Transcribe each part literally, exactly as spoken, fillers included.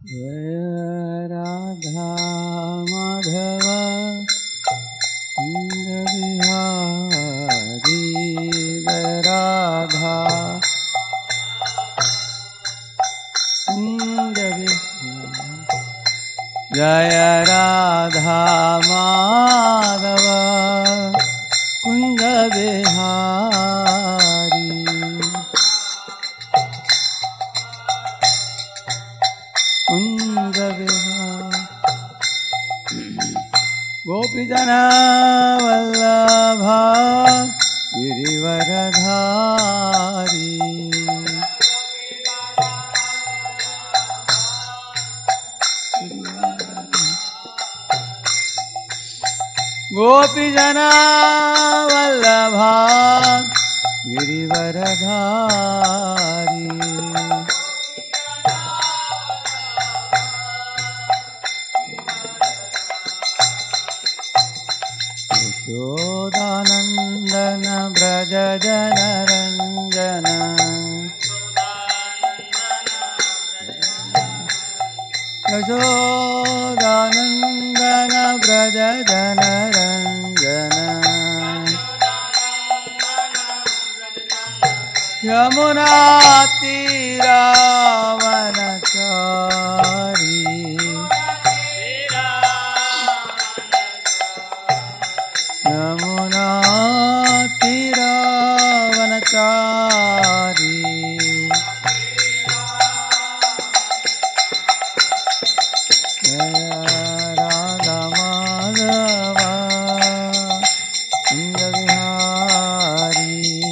जय राधा माधव कुंज बिहारी जय राधा कुंज जय राधा माधव कुंज बिहारी कुंज बिहारी गोपीजन वल्लभ गिरिवरधारी गोपीजन वल्लभ गिरिवरधारी यशोदानंदन ब्रज जन रंजन यशोदानंदन ब्रज जन रंजन यमुना तीरावनचारी यमुना तीरावनचारी राधा माधव कुंज बिहारी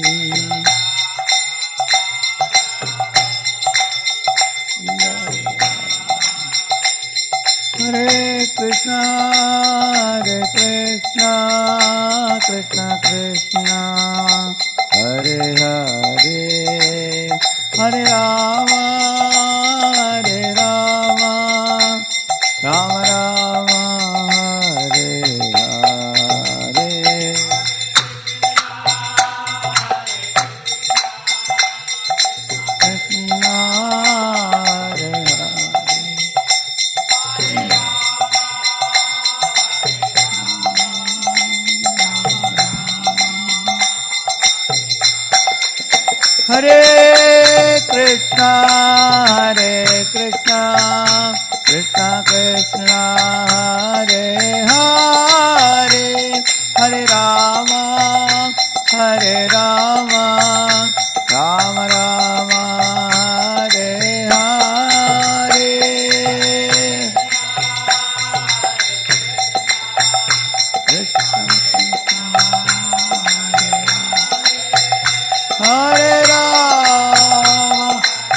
हरे कृष्णा हरे कृष्णा कृष्णा कृष्णा हरे हरे हरे राम हरे राम राम राम हरे हरे कृष्णा हरे हरे कृष्णा हरे कृष्णा कृष्णा कृष्णा हरे हरे हरे राम हरे राम राम राम हरे हरे हरे राम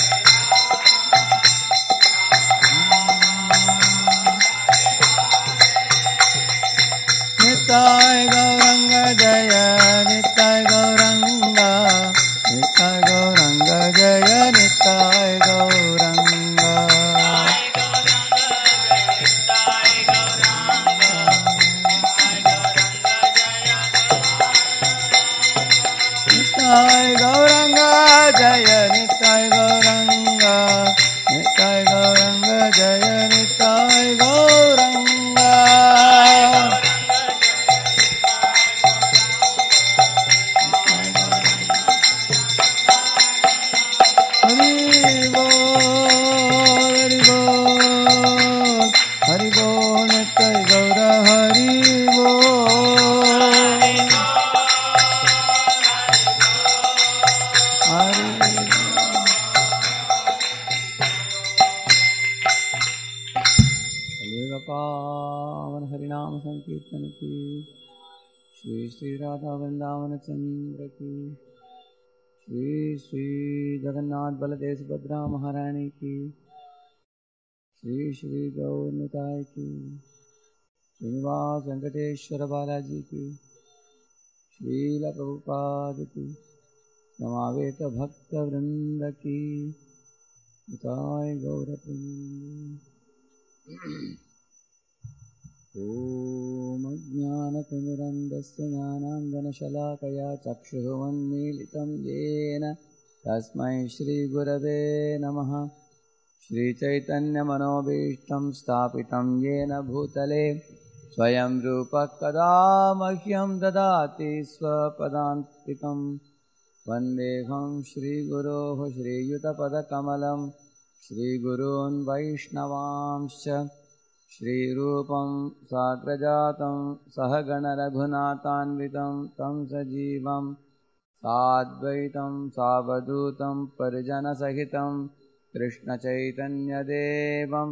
निताय गौरंग जय निताय गौरंग निताय गौरंग जय निताय गौरंग निताय गौरंग जय निताय गौरंग निताय गौरंग जय निताय गौरंग हरि बोल हरि बोल हरि बोल निताय गौर हरि बोल पावन हरिनाम संकीर्तन की श्री श्री राधा वृंदावन चंद्र की श्री श्री जगन्नाथ बलदेव सुभद्रा महारानी की श्री श्री गौर निताय की श्रीनिवास वेंकटेश्वर बालाजी की श्रील प्रभुपाद की समावेत भक्त वृंद की निताय गौर ॐ ज्ञानतिमिरन्धस्य ज्ञानाञ्जनशलाकया चक्षुरुन्मीलितं येन तस्मै श्रीगुरवे नमः। श्रीचैतन्यमनोभीष्टं स्थापितं येन भूतले स्वयं रूपः कदा मह्यं ददाति स्वपदान्तिकं वन्देऽहं श्रीगुरोः श्रीयुतपदकमलं श्रीगुरून् वैष्णवांश्च श्रीरूपं साग्रजातं सहगणरघुनाथान्वितं तं सजीवं साद्वैतं सावधूतं परिजनसहितं कृष्णचैतन्यदेवं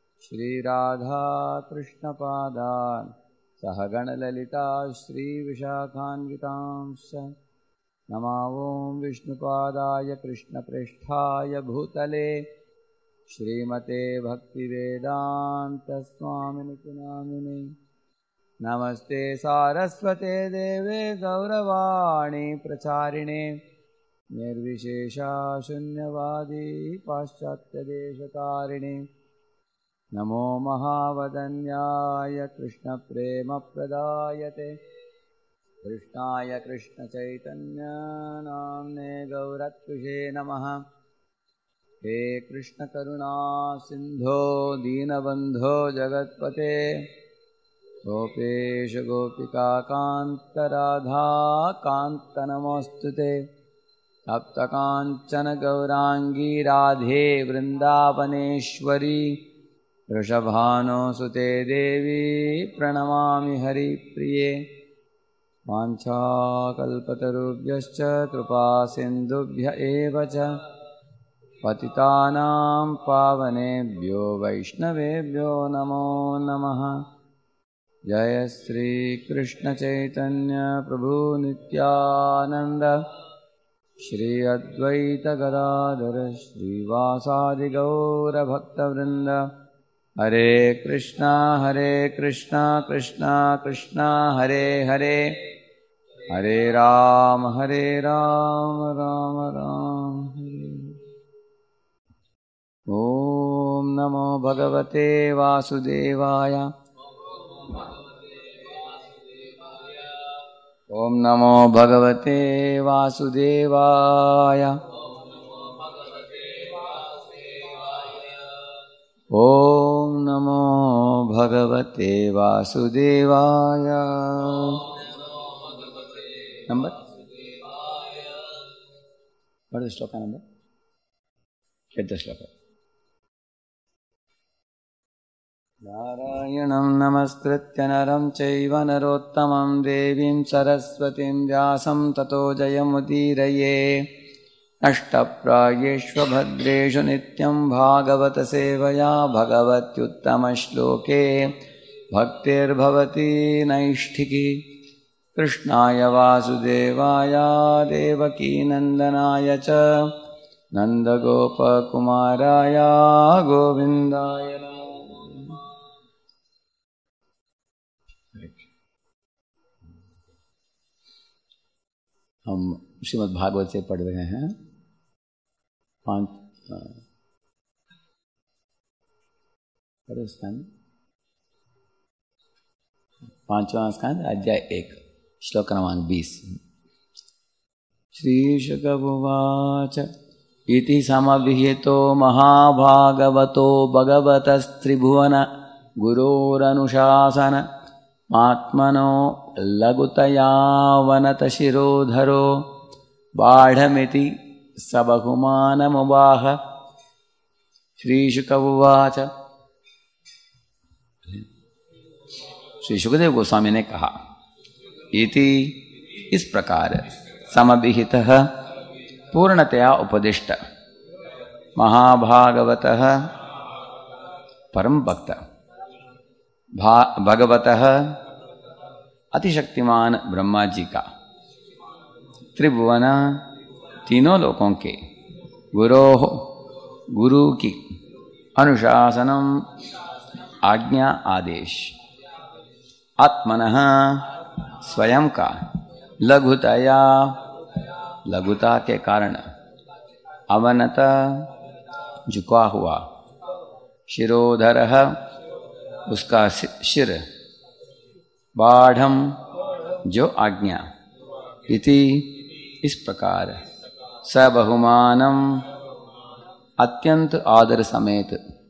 श्रीराधाकृष्णपादान् सहगणललिता श्रीविशाखान्वितांश्च नमो ॐ विष्णुपादाय कृष्णप्रेष्ठाय भूतले श्रीमते भक्तिवेदान्तस्वामिनिति नामिने नमस्ते सारस्वते देवे गौरवाणी प्रचारिणे निर्विशेषा शून्यवादी पाश्चात्यदेशतारिणे नमो महावदन्याय कृष्णप्रेमप्रदायते कृष्णाय कृष्णचैतन्य नाम्ने गौरत्विषे नमः। हे कृष्ण करुणा सिंधो दीनबंधो जगत्पते गोपेश गोपिका कांत राधा कांत नमोस्तुते तप्त कांचन गौरांगी राधे वृंदावनेश्वरी वृषभानुसुते देवी प्रणमामि हरिप्रिये वाञ्छाकल्पतरुभ्यश्च कृपा सिन्धुभ्य एव च पतितानां पावनेभ्यो वैष्णवेभ्यो नमो नमः। जय श्री कृष्ण चैतन्य प्रभु नित्यानंद श्री अद्वैत गदाधर श्रीवासादि गौर भक्तवृंद। हरे कृष्णा हरे कृष्णा कृष्णा कृष्णा हरे हरे हरे राम हरे राम राम राम हरे। ओम नमो भगवते वासुदेवाय ओम नमो भगवते वासुदेवाय ओम नमो भगवते वासुदेवाय। Number what is the shloka number? Get the shloka. नारायणं नमस्कृत्य नरं चैव नरोत्तमं देवीं सरस्वतीं व्यासं ततो जयमुदीरये। अष्टप्रायेष्वभद्रेषु नित्यं भागवत सेवया भगवत्युत्तमश्लोके भक्तिर्भवति नैष्ठिकी। कृष्णाय वासुदेवाय देवकीनन्दनाय च नन्दगोपकुमाराय गोविन्दाय नमः। हम श्रीमद् भागवत से पढ़ रहे हैं पांच स्कंद पांचवा स्कंद अध्याय एक श्लोक क्रमांक बीस। श्रीशुक उवाच इति समभिहितो महाभागवतो भगवतस्त्रिभुवन गुरोरनुशासन आत्मनो लघुतयावनतशिरोधरो बाढमिति सबहुमानमुवाह। श्रीशुक उवाच श्री शुकदेव गोस्वामी ने कहा इति इस प्रकार समभिहितः पूर्णतया उपदिष्ट महाभागवतः परम भक्त भगवतः अतिशक्तिमान ब्रह्मा जी का त्रिभुवन तीनों लोकों के गुरो गुरु की अनुशासनम आज्ञा आदेश आत्मनः स्वयं का लघुतया लघुता के कारण अवनत झुका हुआ शिरोधर उसका शिर बाढ़म जो आज्ञा इति इस प्रकार सबहुमानम अत्यंत आदर समेत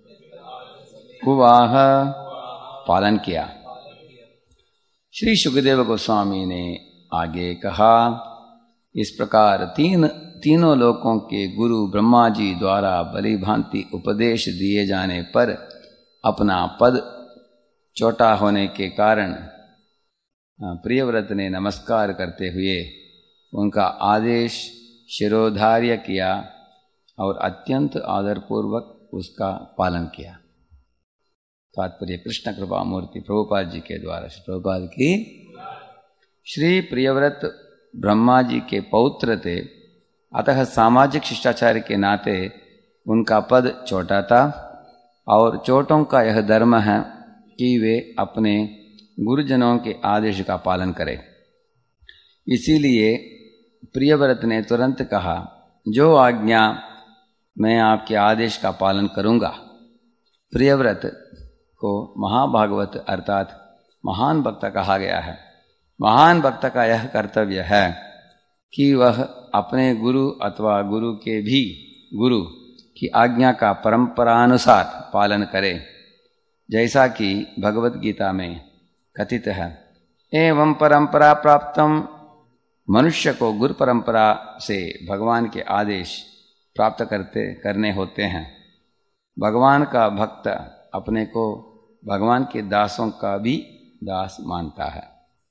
कुवाह पालन किया। श्री सुखदेव गोस्वामी ने आगे कहा, इस प्रकार तीन तीनों लोकों के गुरु ब्रह्मा जी द्वारा भली भांति उपदेश दिए जाने पर अपना पद छोटा होने के कारण प्रियव्रत ने नमस्कार करते हुए उनका आदेश शिरोधार्य किया और अत्यंत आदरपूर्वक उसका पालन किया। तात्पर्य कृष्ण कृपा मूर्ति प्रभुपाद जी के द्वारा। श्री प्रभुपाद की श्री प्रियव्रत ब्रह्मा जी के पौत्र थे, अतः सामाजिक शिष्टाचार के नाते उनका पद छोटा था और चोटों का यह धर्म है कि वे अपने गुरुजनों के आदेश का पालन करें। इसीलिए प्रियव्रत ने तुरंत कहा, जो आज्ञा मैं आपके आदेश का पालन करूंगा। प्रियव्रत को महाभागवत अर्थात महान भक्त कहा गया है। महान भक्त का यह कर्तव्य है कि वह अपने गुरु अथवा गुरु के भी गुरु की आज्ञा का परंपरानुसार पालन करे, जैसा कि भगवत गीता में कथित है। एवं परंपरा प्राप्तम, मनुष्य को गुरु परंपरा से भगवान के आदेश प्राप्त करते करने होते हैं। भगवान का भक्त अपने को भगवान के दासों का भी दास मानता है।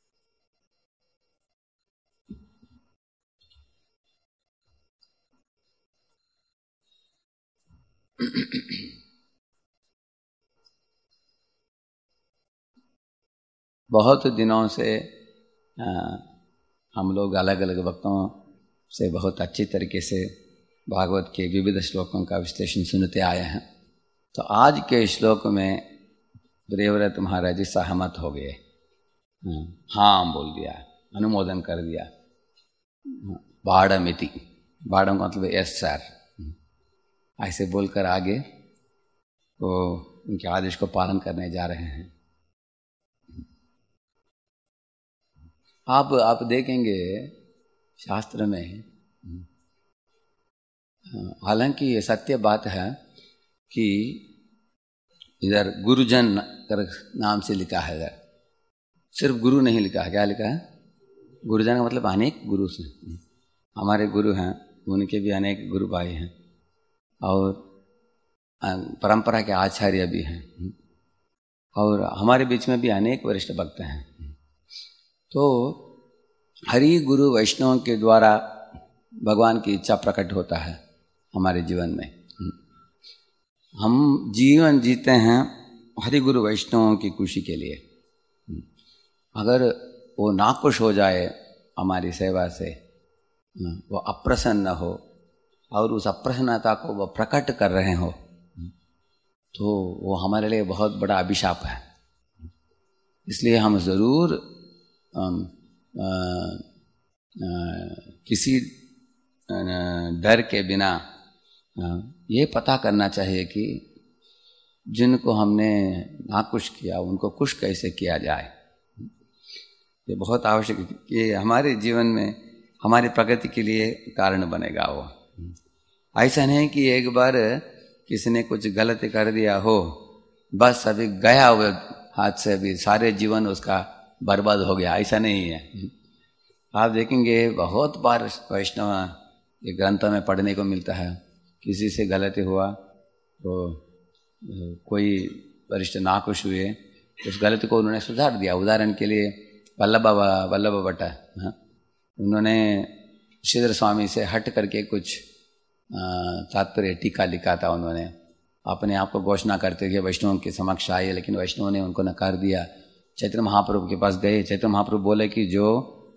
बहुत दिनों से आ, हम लोग अलग अलग वक्तों से बहुत अच्छी तरीके से भागवत के विविध श्लोकों का विश्लेषण सुनते आए हैं। तो आज के श्लोक में प्रियव्रत महाराज जी सहमत हो गए, हाँ बोल दिया, अनुमोदन कर दिया। बाढ़मिति, बाढ़ का मतलब यस सर, ऐसे बोलकर आगे वो उनके आदेश को पालन करने जा रहे हैं। आप आप देखेंगे शास्त्र में, हालांकि ये सत्य बात है कि इधर गुरुजन कर नाम से लिखा है, इधर सिर्फ गुरु नहीं लिखा है। क्या लिखा है? गुरुजन का मतलब अनेक गुरु से, हमारे गुरु हैं, उनके भी अनेक गुरु भाई हैं और परंपरा के आचार्य भी हैं और हमारे बीच में भी अनेक वरिष्ठ भक्त हैं। तो हरि गुरु वैष्णव के द्वारा भगवान की इच्छा प्रकट होता है हमारे जीवन में। हम जीवन जीते हैं हरि गुरु वैष्णवों की खुशी के लिए। अगर वो नाखुश हो जाए हमारी सेवा से, वो अप्रसन्न हो और उस अप्रसन्नता को वो प्रकट कर रहे हो, तो वो हमारे लिए बहुत बड़ा अभिशाप है। इसलिए हम ज़रूर किसी डर के बिना ये पता करना चाहिए कि जिनको हमने नाखुश किया उनको खुश कैसे किया जाए। ये बहुत आवश्यक है कि हमारे जीवन में हमारी प्रगति के लिए कारण बनेगा। वो ऐसा नहीं कि एक बार किसी ने कुछ गलती कर दिया हो, बस अभी गया हुआ हाथ से, अभी सारे जीवन उसका बर्बाद हो गया, ऐसा नहीं है। आप देखेंगे बहुत बार वैष्णव ये ग्रंथों में पढ़ने को मिलता है, किसी से गलती हुआ तो कोई वरिष्ठ नाखुश हुए, उस गलती को उन्होंने सुधार दिया। उदाहरण के लिए वल्लभ वल्लभ भट्ट, उन्होंने श्रीधर स्वामी से हट करके कुछ तात्पर्य टीका लिखा था। उन्होंने अपने आप को घोषणा करते हुए वैष्णव के समक्ष आए, लेकिन वैष्णव ने उनको नकार दिया। चैतन्य महाप्रभु के पास गए, चैतन्य महाप्रभु बोले कि जो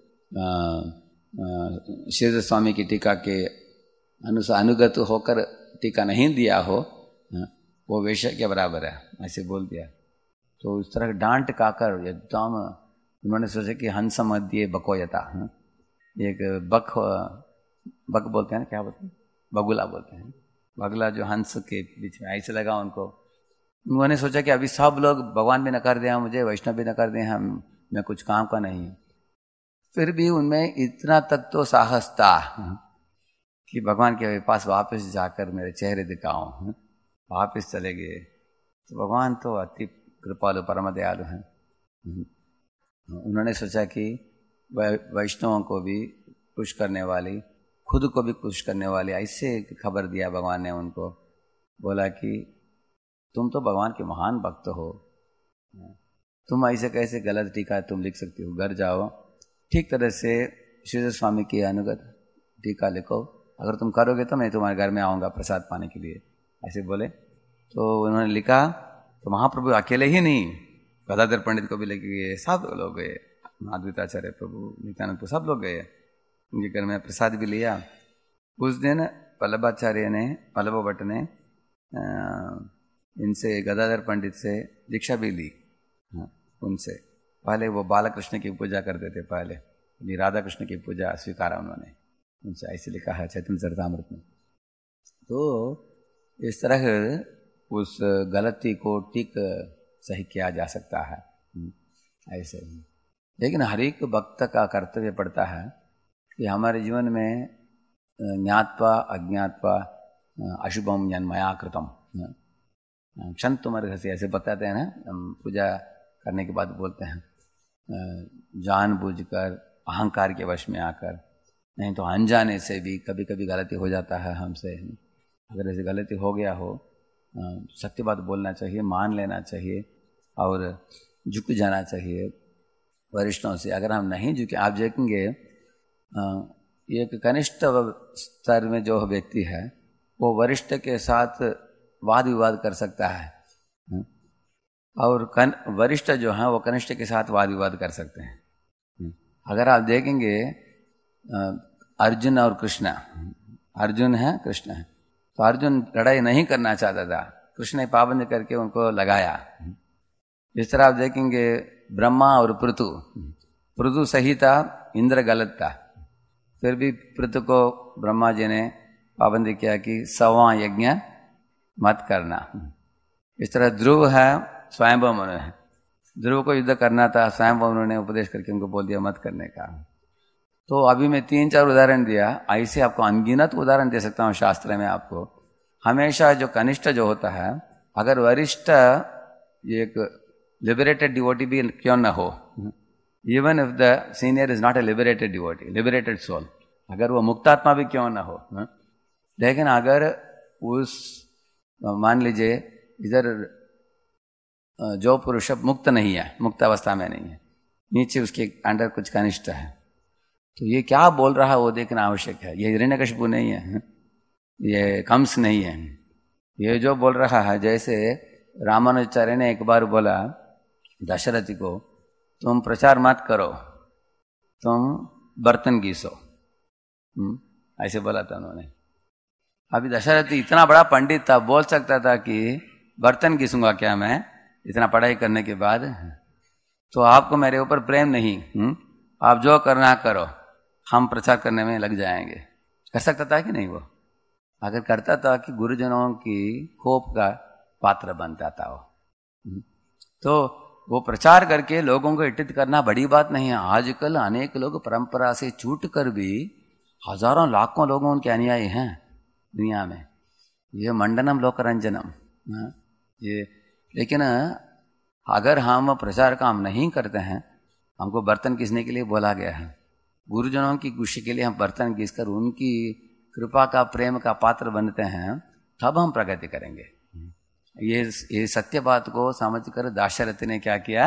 श्रीधर स्वामी की टीका के अनुसार अनुगत होकर टीका नहीं दिया हो, वो वैश्य के बराबर है, ऐसे बोल दिया। तो उस तरह डांट काकर एकदम उन्होंने सोचा कि हंस मध्य बकोयता, एक बक बक बोलते हैं ना, क्या बोलते हैं, बगुला बोलते हैं, बगुला जो हंस के बीच में, ऐसे लगा उनको। उन्होंने सोचा कि अभी सब लोग भगवान भी नकार दें मुझे, वैष्णव भी नकार दें, हम मैं कुछ काम का नहीं। फिर भी उनमें इतना तक तो साहस था कि भगवान के पास वापस जाकर मेरे चेहरे दिखाऊं। वापस चले गए तो भगवान तो अति कृपालु परम दयालु हैं। उन्होंने सोचा कि वैष्णवों को भी खुश करने वाली, खुद को भी खुश करने वाली ऐसे खबर दिया भगवान ने उनको। बोला कि तुम तो भगवान के महान भक्त हो, तुम ऐसे कैसे गलत टीका तुम लिख सकती हो, घर जाओ ठीक तरह से श्री स्वामी की अनुगत टीका लिखो, अगर तुम करोगे तो मैं तुम्हारे घर में आऊँगा प्रसाद पाने के लिए, ऐसे बोले। तो उन्होंने लिखा तो महाप्रभु अकेले ही नहीं, गदाधर पंडित को भी लेके गए, सब लोग गए, अद्वैताचार्य प्रभु नित्यानंद सब लोग गए, उनके घर में प्रसाद भी लिया। उस दिन वल्लभाचार्य ने, वल्लभ भट्ट ने इनसे, गदाधर पंडित से दीक्षा भी ली। उनसे पहले वो बालकृष्ण की पूजा करते थे, पहले राधा कृष्ण की पूजा स्वीकारा उन्होंने उनसे, ऐसे लिखा है चैतन्य चरितामृत में। तो इस तरह उस गलती को ठीक सही किया जा सकता है ऐसे। लेकिन हर एक भक्त का कर्तव्य पड़ता है कि हमारे जीवन में ज्ञात्वा अज्ञात्वा अशुभम जन्मया कृतम क्षंतुमर्घ से ऐसे बताते हैं ना, हम पूजा करने के बाद बोलते हैं, जानबूझकर अहंकार के वश में आकर, नहीं तो अनजाने से भी कभी कभी गलती हो जाता है हमसे। अगर ऐसी गलती हो गया हो, सत्य बात बोलना चाहिए, मान लेना चाहिए और झुक जाना चाहिए वरिष्ठों से। अगर हम नहीं झुके, आप देखेंगे एक कनिष्ठ स्तर में जो व्यक्ति है वो वरिष्ठ के साथ वाद विवाद कर सकता है, और वरिष्ठ जो हैं वो कनिष्ठ के साथ वाद विवाद कर सकते हैं। अगर आप देखेंगे अर्जुन और कृष्ण, अर्जुन है कृष्ण है, तो अर्जुन लड़ाई नहीं करना चाहता था, कृष्ण ने पाबंद करके उनको लगाया। इस तरह आप देखेंगे ब्रह्मा और पृथु, पृथु सही था, इंद्र गलत था, फिर भी पृथु को ब्रह्मा जी ने पाबंदी किया कि सवा यज्ञ मत करना। इस तरह ध्रुव है, स्वयंभव मनु है, ध्रुव को युद्ध करना था, स्वयंभव मनु ने उपदेश करके उनको बोल दिया मत करने का। तो अभी मैं तीन चार उदाहरण दिया, ऐसे आपको अनगिनत उदाहरण दे सकता हूँ शास्त्र में आपको। हमेशा जो कनिष्ठ जो होता है, अगर वरिष्ठ एक लिबरेटेड डिवोटी भी क्यों न हो, even if the senior is not a liberated devotee, liberated soul, अगर वो मुक्तात्मा भी क्यों न हो, लेकिन अगर उस, मान लीजिए इधर जो पुरुष मुक्त नहीं है, मुक्त अवस्था में नहीं है, नीचे उसके अंडर कुछ कनिष्ठ है, तो ये क्या बोल रहा है वो देखना आवश्यक है। ये हिरण्यकशिपु नहीं है, ये कंस नहीं है, ये जो बोल रहा है, जैसे रामानुजाचार्य ने एक बार बोला दशरथी को, तुम प्रचार मत करो, तुम बर्तन घिसो, ऐसे बोला था उन्होंने। अभी दशरथी इतना बड़ा पंडित था, बोल सकता था कि बर्तन घिसूंगा क्या मैं इतना पढ़ाई करने के बाद, तो आपको मेरे ऊपर प्रेम नहीं, हुँ? आप जो करना करो, हम प्रचार करने में लग जाएंगे। कर सकता था कि नहीं? वो अगर करता था कि गुरुजनों की कोप का पात्र बनता था वो, तो वो प्रचार करके लोगों को इट्टित करना बड़ी बात नहीं है। आजकल अनेक लोग परंपरा से छूट कर भी हजारों लाखों लोगों उनके अनुयायी हैं दुनिया में, ये मंडनम लोकरंजनम ये। लेकिन अगर हम प्रचार काम नहीं करते हैं, हमको बर्तन घिसने के लिए बोला गया है, गुरुजनों की खुशी के लिए हम बर्तन घिसकर उनकी कृपा का, प्रेम का पात्र बनते हैं, तब हम प्रगति करेंगे। ये ये सत्य बात को समझकर दाशरथी ने क्या किया,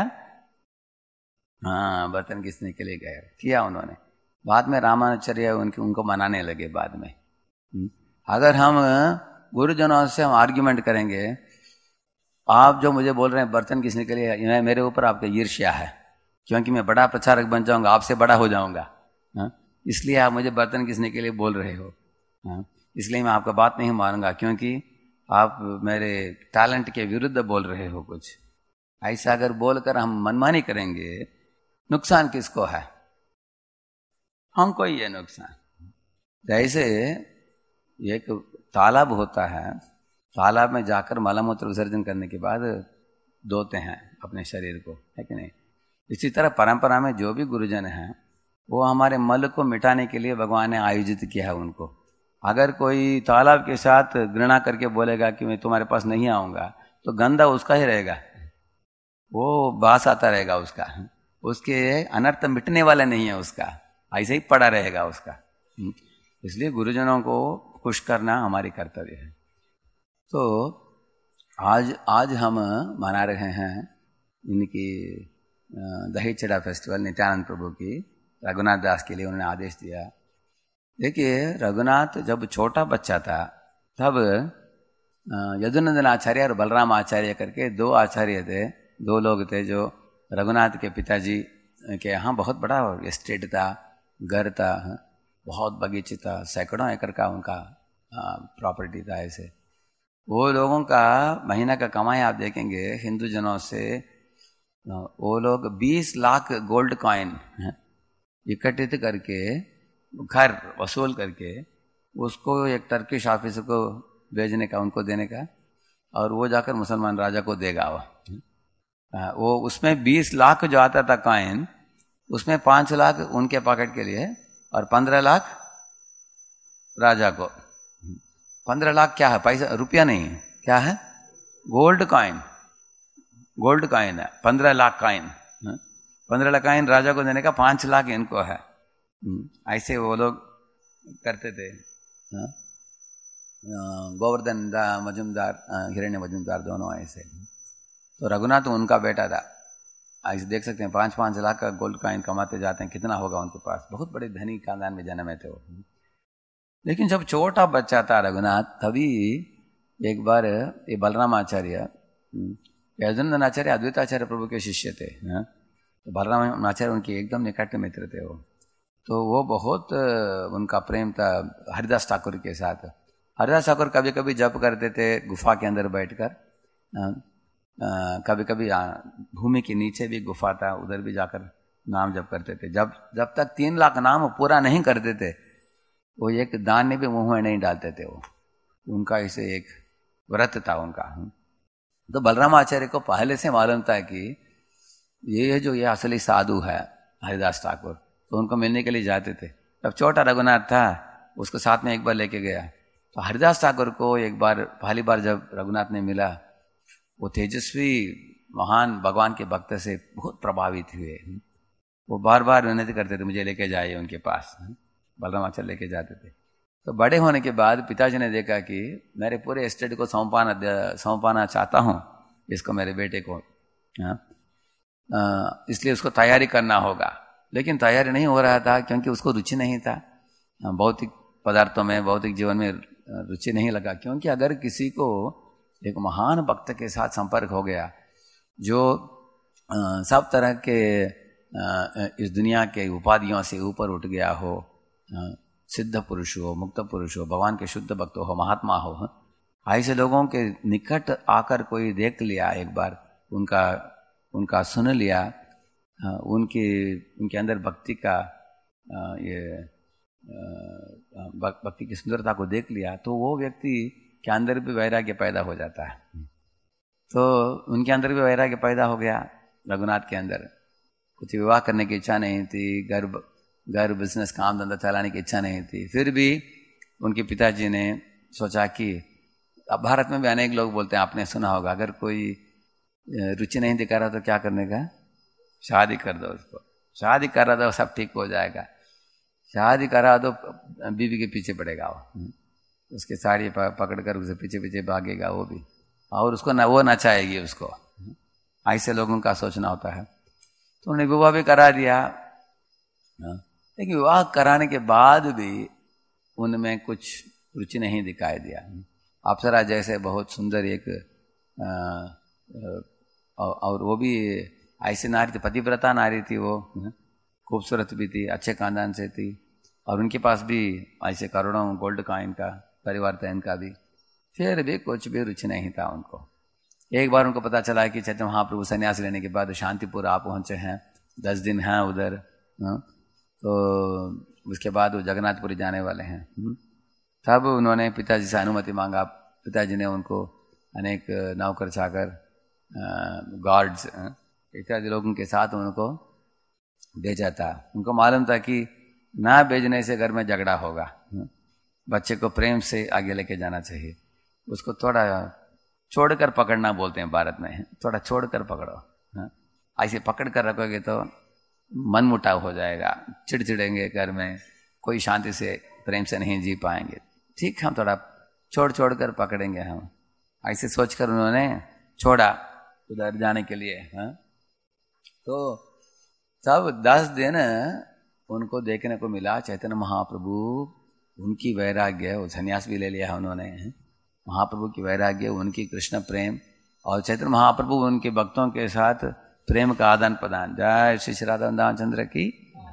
हाँ बर्तन घिसने के लिए गए, किया उन्होंने। बाद में रामानुजाचार्य उनके उनको मनाने लगे बाद में। अगर हम गुरुजनों से हम आर्ग्यूमेंट करेंगे, आप जो मुझे बोल रहे हैं बर्तन घिसने के लिए, मेरे ऊपर आपका ईर्ष्या है, क्योंकि मैं बड़ा प्रचारक बन जाऊंगा, आपसे बड़ा हो जाऊंगा, इसलिए आप मुझे बर्तन घिसने के लिए बोल रहे हो, इसलिए मैं आपका बात नहीं मानूंगा, क्योंकि आप मेरे टैलेंट के विरुद्ध बोल रहे हो कुछ। ऐसा अगर बोलकर हम मनमानी करेंगे, नुकसान किसको है? हमको ही है नुकसान। जैसे एक तालाब होता है, तालाब में जाकर मलमूत्र विसर्जन करने के बाद धोते हैं अपने शरीर को, है कि नहीं? इसी तरह परंपरा में जो भी गुरुजन हैं, वो हमारे मल को मिटाने के लिए भगवान ने आयोजित किया है उनको, अगर कोई तालाब के साथ घृणा करके बोलेगा कि मैं तुम्हारे पास नहीं आऊंगा, तो गंदा उसका ही रहेगा, वो बास आता रहेगा उसका, उसके अनर्थ मिटने वाला नहीं है उसका, ऐसे ही पड़ा रहेगा उसका। इसलिए गुरुजनों को खुश करना हमारी कर्तव्य है। तो आज आज हम मना रहे हैं इनकी दही चढ़ा फेस्टिवल नित्यानंद प्रभु की, रघुनाथ दास के लिए उन्होंने आदेश दिया। देखिए, रघुनाथ जब छोटा बच्चा था तब यदुनंदन आचार्य और बलराम आचार्य करके दो आचार्य थे, दो लोग थे जो रघुनाथ के पिताजी के यहाँ बहुत बड़ा एस्टेट था, घर था, बहुत बगीचे था, सैकड़ों एकड़ का उनका प्रॉपर्टी था। ऐसे वो लोगों का महीना का कमाई आप देखेंगे हिंदू जनों से, वो लोग बीस लाख गोल्ड कॉइन इकट्ठित करके घर वसूल करके उसको एक टर्किश ऑफिस को भेजने का, उनको देने का, और वो जाकर मुसलमान राजा को देगा। वो वो उसमें बीस लाख जो आता था कॉइन, उसमें पांच लाख उनके पॉकेट के लिए और पंद्रह लाख राजा को। पंद्रह लाख क्या है? पैसा, रुपया नहीं है, क्या है? गोल्ड कॉइन, गोल्ड कॉइन है। पंद्रह लाख कॉइन, पंद्रह लाख कॉइन राजा को देने का, पांच लाख इनको है। ऐसे वो लोग करते थे। गोवर्धन मजुमदार, हिरण्य मजुमदार दोनों ऐसे। तो रघुनाथ उनका बेटा था। ऐसे देख सकते हैं पांच पांच लाख का गोल्ड कॉइन कमाते जाते हैं, कितना होगा उनके पास। बहुत बड़े धनी खानदान में जन्मे थे वो। लेकिन जब छोटा बच्चा था रघुनाथ, तभी एक बार ये बलराम आचार्य, यदुनंदन आचार्य अद्वैताचार्य प्रभु के शिष्य थे, तो बलराम आचार्य उनके एकदम निकट मित्र थे वो। तो वो बहुत उनका प्रेम था हरिदास ठाकुर के साथ। हरिदास ठाकुर कभी कभी जप करते थे गुफा के अंदर बैठकर, कभी कभी भूमि के नीचे भी गुफा था, उधर भी जाकर नाम जप करते थे। जब जब तक तीन लाख नाम पूरा नहीं करते थे, वो एक दाने भी मुंह में नहीं डालते थे। वो उनका इसे एक व्रत था उनका। तो बलराम आचार्य को पहले से मालूम था कि ये जो ये असली साधु है हरिदास ठाकुर, तो उनको मिलने के लिए जाते थे। तब छोटा रघुनाथ था, उसको साथ में एक बार लेके गया। तो हरिदास ठाकुर को एक बार, पहली बार जब रघुनाथ ने मिला, वो तेजस्वी महान भगवान के भक्त से बहुत प्रभावित हुए। वो बार बार विनती करते थे, मुझे लेके जाइए उनके पास। बलराम आचार्य लेके जाते थे। तो बड़े होने के बाद पिताजी ने देखा कि मेरे पूरे एस्टेट को सौंपाना सौंपाना चाहता हूँ इसको, मेरे बेटे को, इसलिए उसको तैयारी करना होगा। लेकिन तैयारी नहीं हो रहा था क्योंकि उसको रुचि नहीं था भौतिक पदार्थों में, भौतिक जीवन में रुचि नहीं लगा। क्योंकि अगर किसी को एक महान भक्त के साथ संपर्क हो गया, जो आ, सब तरह के आ, इस दुनिया के उपाधियों से ऊपर उठ गया हो, आ, सिद्ध पुरुष हो, मुक्त पुरुष हो, भगवान के शुद्ध भक्त हो, महात्मा हो, ऐसे लोगों के निकट आकर कोई देख लिया, एक बार उनका उनका सुन लिया, उनके उनके अंदर भक्ति का ये भक्ति की सुंदरता को देख लिया, तो वो व्यक्ति के अंदर भी वैराग्य पैदा हो जाता है। तो उनके अंदर भी वैराग्य पैदा हो गया। रघुनाथ के अंदर कुछ विवाह करने की इच्छा नहीं थी, घर घर बिजनेस काम धंधा चलाने की इच्छा नहीं थी। फिर भी उनके पिताजी ने सोचा कि अब भारत में भी अनेक लोग बोलते हैं, आपने सुना होगा, अगर कोई रुचि नहीं दिखा रहा तो क्या करने का, शादी कर दो उसको, शादी करा दो सब ठीक हो जाएगा। शादी करा दो, बीवी के पीछे पड़ेगा वो, उसके साड़ी पकड़ कर उसे पीछे पीछे भागेगा वो भी, और उसको ना वो नचाएगी उसको। ऐसे लोगों का सोचना होता है। तो उन्हें विवाह भी करा दिया, लेकिन विवाह कराने के बाद भी उनमें कुछ रुचि नहीं दिखाई दिया। अप्सरा जैसे बहुत सुंदर एक और वो भी ऐसी नारी थी, पतिव्रता नारी थी, वो खूबसूरत भी थी, अच्छे खानदान से थी, और उनके पास भी ऐसे करोड़ों गोल्ड कॉइन का परिवार था इनका भी। फिर भी कुछ भी रुचि नहीं था उनको। एक बार उनको पता चला कि चैतन्य महाप्रभु संन्यास लेने के बाद शांतिपुर आ पहुंचे हैं, दस दिन हैं उधर, तो उसके बाद वो जगन्नाथपुरी जाने वाले हैं। तब उन्होंने पिताजी से अनुमति मांगा। पिताजी ने उनको अनेक नौकर चाकर, गार्ड्स इत्यादि लोगों के साथ उनको भेजा था। उनको मालूम था कि ना भेजने से घर में झगड़ा होगा, बच्चे को प्रेम से आगे लेके जाना चाहिए, उसको थोड़ा छोड़कर पकड़ना बोलते हैं भारत में, थोड़ा छोड़कर पकड़ो। हाँ, ऐसे पकड़ कर रखोगे तो मन मुटाव हो जाएगा, चिड़चिड़ेंगे घर में, कोई शांति से प्रेम से नहीं जी पाएंगे। ठीक, हम थोड़ा छोड़ छोड़ कर पकड़ेंगे हम, ऐसे सोचकर उन्होंने छोड़ा उधर जाने के लिए। हाँ, तो तब दस दिन उनको देखने को मिला चैतन्य महाप्रभु, उनकी वैराग्य, वो सन्यास भी ले लिया उन्होंने, महाप्रभु की वैराग्य, उनकी कृष्ण प्रेम, और चैतन्य महाप्रभु उनके भक्तों के साथ प्रेम का आदान प्रदान। जय श्री श्री राधा वृंदावन चंद्र की।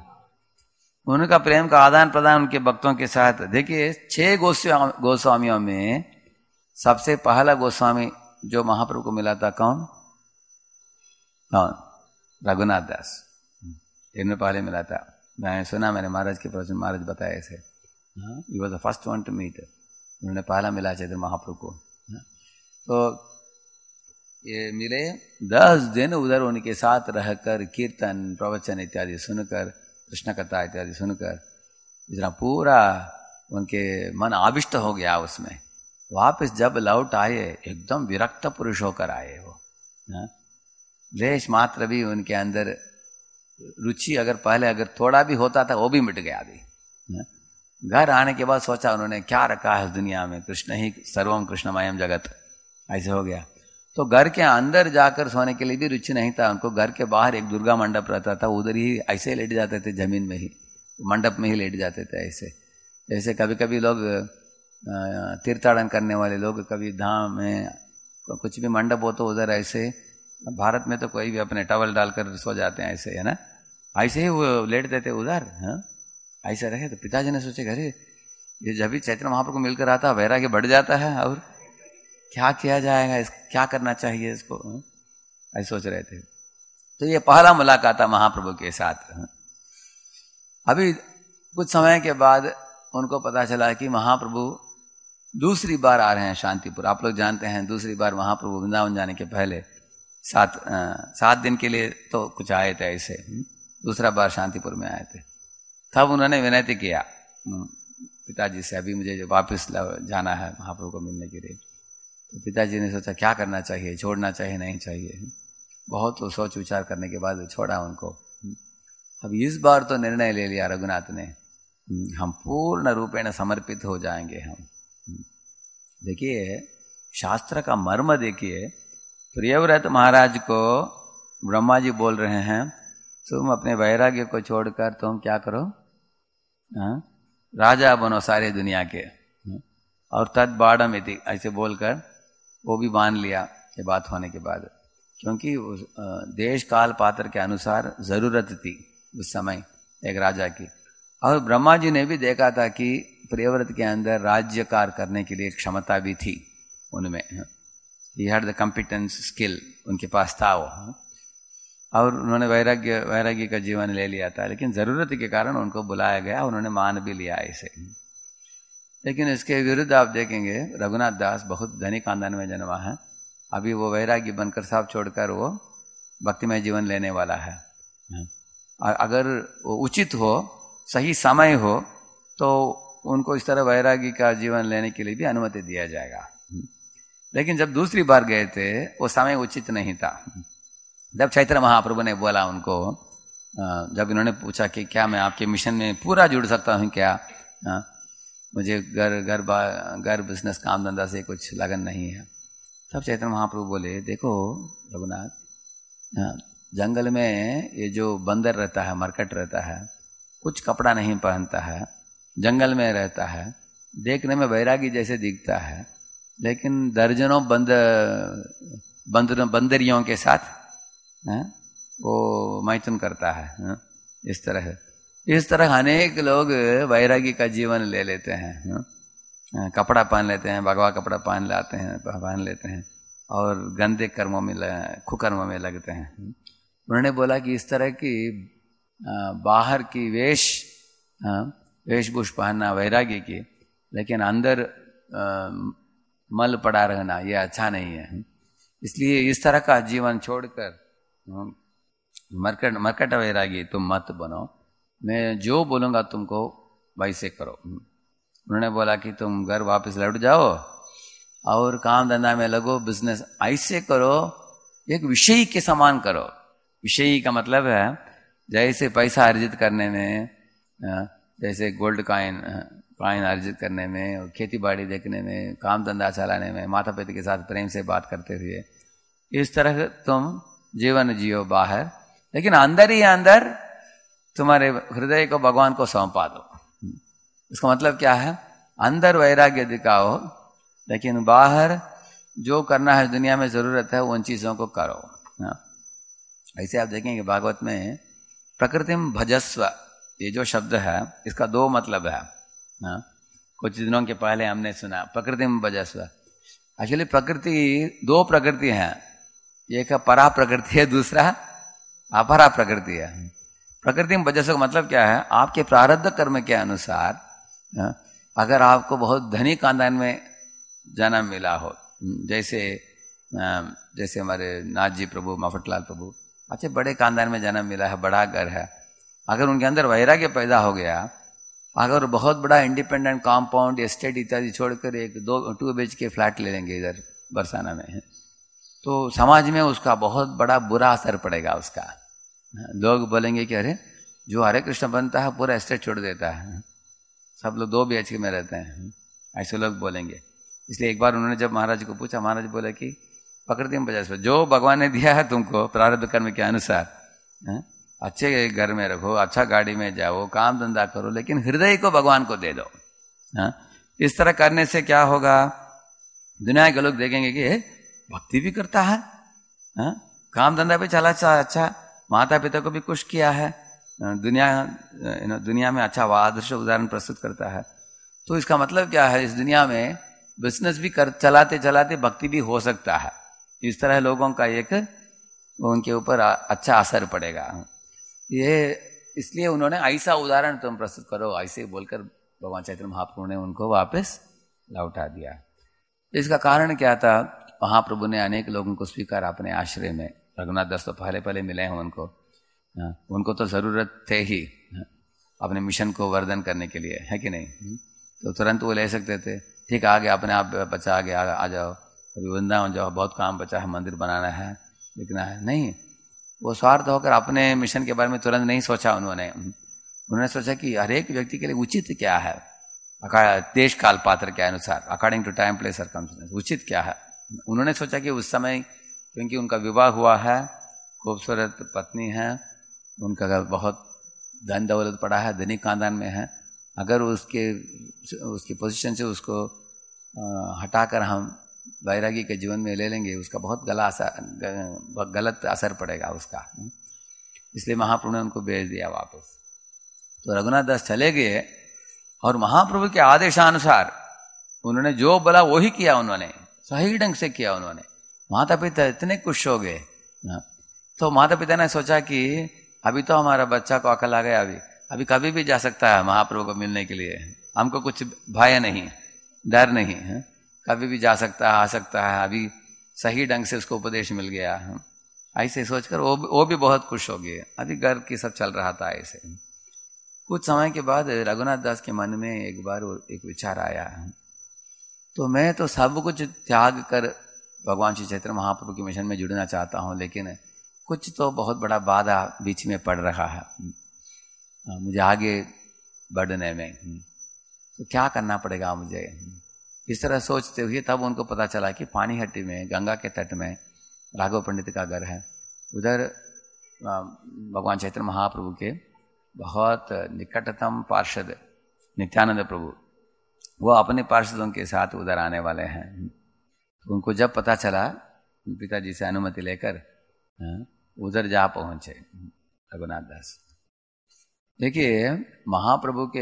उनका प्रेम का आदान प्रदान उनके भक्तों के साथ। देखिए, छह गोस्वामी गोस्वामियों में सबसे पहला गोस्वामी जो महाप्रभु को मिला था कौन कौन रघुनाथ दास, इनमें पहले मिला था। मैं सुना, मैंने महाराज के प्रवचन महाराज बताया ऐसे, he was the first one to meet, उन्होंने पहला मिला चैतन्य महाप्रभु को। तो ये मिले, दस दिन उधर उनके साथ रहकर कीर्तन प्रवचन इत्यादि सुनकर, कृष्ण कथा इत्यादि सुनकर इतना पूरा उनके मन आविष्ट हो गया उसमें। वापस जब लौट आए एकदम विरक्त पुरुष होकर आए वो, लेश मात्र भी उनके अंदर रुचि अगर पहले अगर थोड़ा भी होता था वो भी मिट गया अभी। घर आने के बाद सोचा उन्होंने क्या रखा है इस दुनिया में, कृष्ण ही सर्वम कृष्णमयम जगत, ऐसे हो गया। तो घर के अंदर जाकर सोने के लिए भी रुचि नहीं था उनको। घर के बाहर एक दुर्गा मंडप रहता था, उधर ही ऐसे ही लेट जाते थे, जमीन में ही, मंडप में ही लेट जाते थे ऐसे। जैसे कभी कभी लोग तीर्थाटन करने वाले लोग कभी धाम में कुछ भी मंडप हो तो उधर ऐसे, भारत में तो कोई भी अपने टॉवल डालकर सो जाते हैं ऐसे, है ना, ऐसे ही वो लेटते थे उधर। हाँ, ऐसा रहे तो पिताजी ने सोचे, अरे ये जब भी चैतन्य महाप्रभु को मिलकर आता वैराग्य बढ़ जाता है, और क्या किया जाएगा, इस क्या करना चाहिए इसको, ऐसे सोच रहे थे। तो ये पहला मुलाकात था महाप्रभु के साथ। अभी कुछ समय के बाद उनको पता चला कि महाप्रभु दूसरी बार आ रहे हैं शांतिपुर। आप लोग जानते हैं दूसरी बार महाप्रभु वृंदावन जाने के पहले सात सात दिन के लिए तो कुछ आए थे ऐसे, दूसरा बार शांतिपुर में आए थे। तब उन्होंने विनती किया पिताजी से, अभी मुझे वापस जाना है महाप्रभु को मिलने के लिए। तो पिताजी ने सोचा क्या करना चाहिए, छोड़ना चाहिए नहीं चाहिए। बहुत तो सोच विचार करने के बाद छोड़ा उनको। अब इस बार तो निर्णय ले लिया रघुनाथ ने, हम पूर्ण रूपेण समर्पित हो जाएंगे हम। देखिए शास्त्र का मर्म देखिए, प्रियव्रत महाराज को ब्रह्मा जी बोल रहे हैं तुम अपने वैराग्य को छोड़कर तुम क्या करो, हाँ, राजा बनो सारे दुनिया के, और तद बाढ़म इति ऐसे बोलकर वो भी मान लिया ये बात होने के बाद, क्योंकि देश काल पात्र के अनुसार जरूरत थी उस समय एक राजा की। और ब्रह्मा जी ने भी देखा था कि प्रियव्रत के अंदर राज्यकार करने के लिए क्षमता भी थी उनमें, he had the competence skill, उनके पास था वो। और उन्होंने वैराग्य वैराग्य का जीवन ले लिया था, लेकिन जरूरत के कारण उनको बुलाया गया, उन्होंने मान भी लिया इसे। लेकिन इसके विरुद्ध आप देखेंगे रघुनाथ दास बहुत धनी खानदान में जन्मा है, अभी वो वैराग्य बनकर सब छोड़कर वो भक्तिमय जीवन लेने वाला है। और अगर वो उचित हो, सही समय हो, तो उनको इस तरह वैराग्य का जीवन लेने के लिए भी अनुमति दिया जाएगा। लेकिन जब दूसरी बार गए थे वो समय उचित नहीं था। जब चैतन्य महाप्रभु ने बोला उनको, जब इन्होंने पूछा कि क्या मैं आपके मिशन में पूरा जुड़ सकता हूँ क्या, आ, मुझे घर घर घर बिजनेस काम धंधा से कुछ लगन नहीं है। तब चैतन्य महाप्रभु बोले, देखो रघुनाथ, जंगल में ये जो बंदर रहता है, मरकट रहता है, कुछ कपड़ा नहीं पहनता है, जंगल में रहता है, देखने में वैरागी जैसे दिखता है, लेकिन दर्जनों बंद बंदरों बंदरियों के साथ है, वो मैथुन करता है, है इस तरह इस तरह अनेक लोग वैरागी का जीवन ले लेते हैं, है? कपड़ा पहन लेते हैं, भगवा कपड़ा पहन लाते हैं पहन लेते हैं और गंदे कर्मों में कुकर्मों में लगते हैं। उन्होंने बोला कि इस तरह की बाहर की वेश वेशभूष पहनना वैरागी की, लेकिन अंदर मल पड़ा रहना ये अच्छा नहीं है। इसलिए इस तरह का जीवन छोड़कर मरकट मरकट वैरागी तुम मत बनो, मैं जो बोलूँगा तुमको वैसे करो। उन्होंने बोला कि तुम घर वापस लौट जाओ और काम धंधा में लगो, बिजनेस ऐसे करो, एक विषयी के समान करो। विषयी का मतलब है जैसे पैसा अर्जित करने में, जैसे गोल्ड कॉइन कॉइन अर्जित करने में, और खेती बाड़ी देखने में, काम धंधा चलाने में, माता पिता के साथ प्रेम से बात करते हुए, इस तरह तुम जीवन जियो बाहर, लेकिन अंदर ही अंदर तुम्हारे हृदय को भगवान को सौंपा दो। इसका मतलब क्या है? अंदर वैराग्य दिखाओ, लेकिन बाहर जो करना है दुनिया में जरूरत है उन चीजों को करो। ऐसे आप देखेंगे भागवत में प्रकृतिम भजस्व, ये जो शब्द है इसका दो मतलब है। हाँ, कुछ दिनों के पहले हमने सुना प्रकृतिम भजस्व। एक्चुअली प्रकृति दो प्रकृति है, एक परा प्रकृति है, दूसरा अपरा प्रकृति है। प्रकृति में भजस्व का मतलब क्या है? आपके प्रारब्ध कर्म के अनुसार अगर आपको बहुत धनी खानदान में जन्म मिला हो, जैसे जैसे हमारे नाथ जी प्रभु, मफटलाल प्रभु, अच्छे बड़े खानदान में जन्म मिला है, बड़ा घर है, अगर उनके अंदर वैराग्य पैदा हो गया, अगर बहुत बड़ा इंडिपेंडेंट कॉम्पाउंड, एस्टेट इत्यादि छोड़कर एक दो two B H K flat ले लेंगे इधर बरसाना में, तो समाज में उसका बहुत बड़ा बुरा असर पड़ेगा। उसका लोग बोलेंगे कि अरे जो हरे कृष्ण बनता है पूरा एस्टेट छोड़ देता है, सब लोग दो बी एच के में रहते हैं, ऐसे लोग बोलेंगे। इसलिए एक बार उन्होंने जब महाराज को पूछा, महाराज बोले कि प्रकृति में बजाय जो भगवान ने दिया है तुमको प्रारब्ध कर्म के अनुसार, है? अच्छे घर में रखो, अच्छा गाड़ी में जाओ, काम धंधा करो, लेकिन हृदय को भगवान को दे दो। है? इस तरह करने से क्या होगा? दुनिया के लोग देखेंगे कि भक्ति भी करता है, है? काम धंधा भी चला अच्छा, माता पिता को भी खुश किया है, दुनिया दुनिया में अच्छा आदर्श उदाहरण प्रस्तुत करता है। तो इसका मतलब क्या है? इस दुनिया में बिजनेस भी कर चलाते चलाते भक्ति भी हो सकता है। इस तरह लोगों का एक उनके ऊपर अच्छा असर पड़ेगा। ये इसलिए उन्होंने ऐसा उदाहरण तुम प्रस्तुत करो, ऐसे बोलकर भगवान चैतन्य महाप्रभु ने उनको वापस लौटा दिया। इसका कारण क्या था? महाप्रभु ने अनेक लोगों को स्वीकार अपने आश्रय में। रघुनाथ दास तो पहले पहले मिले हैं उनको, उनको तो जरूरत थे ही अपने मिशन को वर्धन करने के लिए, है कि नहीं? तो तुरंत वो ले सकते थे, ठीक आगे अपने आप बचा आगे आ, आ जाओ, अभी वृंदावन जाओ, बहुत काम बचा है, मंदिर बनाना है, लिखना है। नहीं, वो स्वार्थ होकर अपने मिशन के बारे में तुरंत नहीं सोचा उन्होंने। उन्होंने सोचा कि हर एक व्यक्ति के लिए उचित क्या है, देश काल पात्र के अनुसार, according to time place circumstance, उचित क्या है। उन्होंने सोचा कि उस समय क्योंकि उनका विवाह हुआ है, खूबसूरत पत्नी है, उनका बहुत धन दौलत पड़ा है, धनी खानदान में है, अगर उसके उसकी पोजीशन से उसको हटाकर हम वैरागी के जीवन में ले लेंगे, उसका बहुत गला असर गलत असर पड़ेगा उसका। इसलिए महाप्रभु ने उनको भेज दिया वापस। तो रघुनाथ दास चले गए और महाप्रभु के आदेशानुसार उन्होंने जो बोला वो ही किया, उन्होंने सही ढंग से किया। उन्होंने माता पिता इतने खुश हो गए। तो माता पिता ने सोचा कि अभी तो हमारा बच्चा को अकल आ गया, अभी अभी कभी भी जा सकता है महाप्रभु को मिलने के लिए, हमको कुछ भय नहीं, डर नहीं है, कभी भी जा सकता है, आ सकता है, अभी सही ढंग से उसको उपदेश मिल गया है। ऐसे सोचकर वो वो भी बहुत खुश हो गए। अभी घर की सब चल रहा था ऐसे। कुछ समय के बाद रघुनाथ दास के मन में एक बार एक विचार आया, तो मैं तो सब कुछ त्याग कर भगवान श्री चैतन्य महाप्रभु के मिशन में जुड़ना चाहता हूँ, लेकिन कुछ तो बहुत बड़ा बाधा बीच में पड़ रहा है मुझे आगे बढ़ने में, तो क्या करना पड़ेगा मुझे। इस तरह सोचते हुए तब उनको पता चला कि पानीहट्टी में गंगा के तट में राघव पंडित का घर है। उधर भगवान चैतन्य महाप्रभु के बहुत निकटतम पार्षद नित्यानंद प्रभु, वो अपने पार्षदों के साथ उधर आने वाले हैं। उनको जब पता चला, पिताजी से अनुमति लेकर उधर जा पहुंचे रघुनाथ दास। देखिए, महाप्रभु के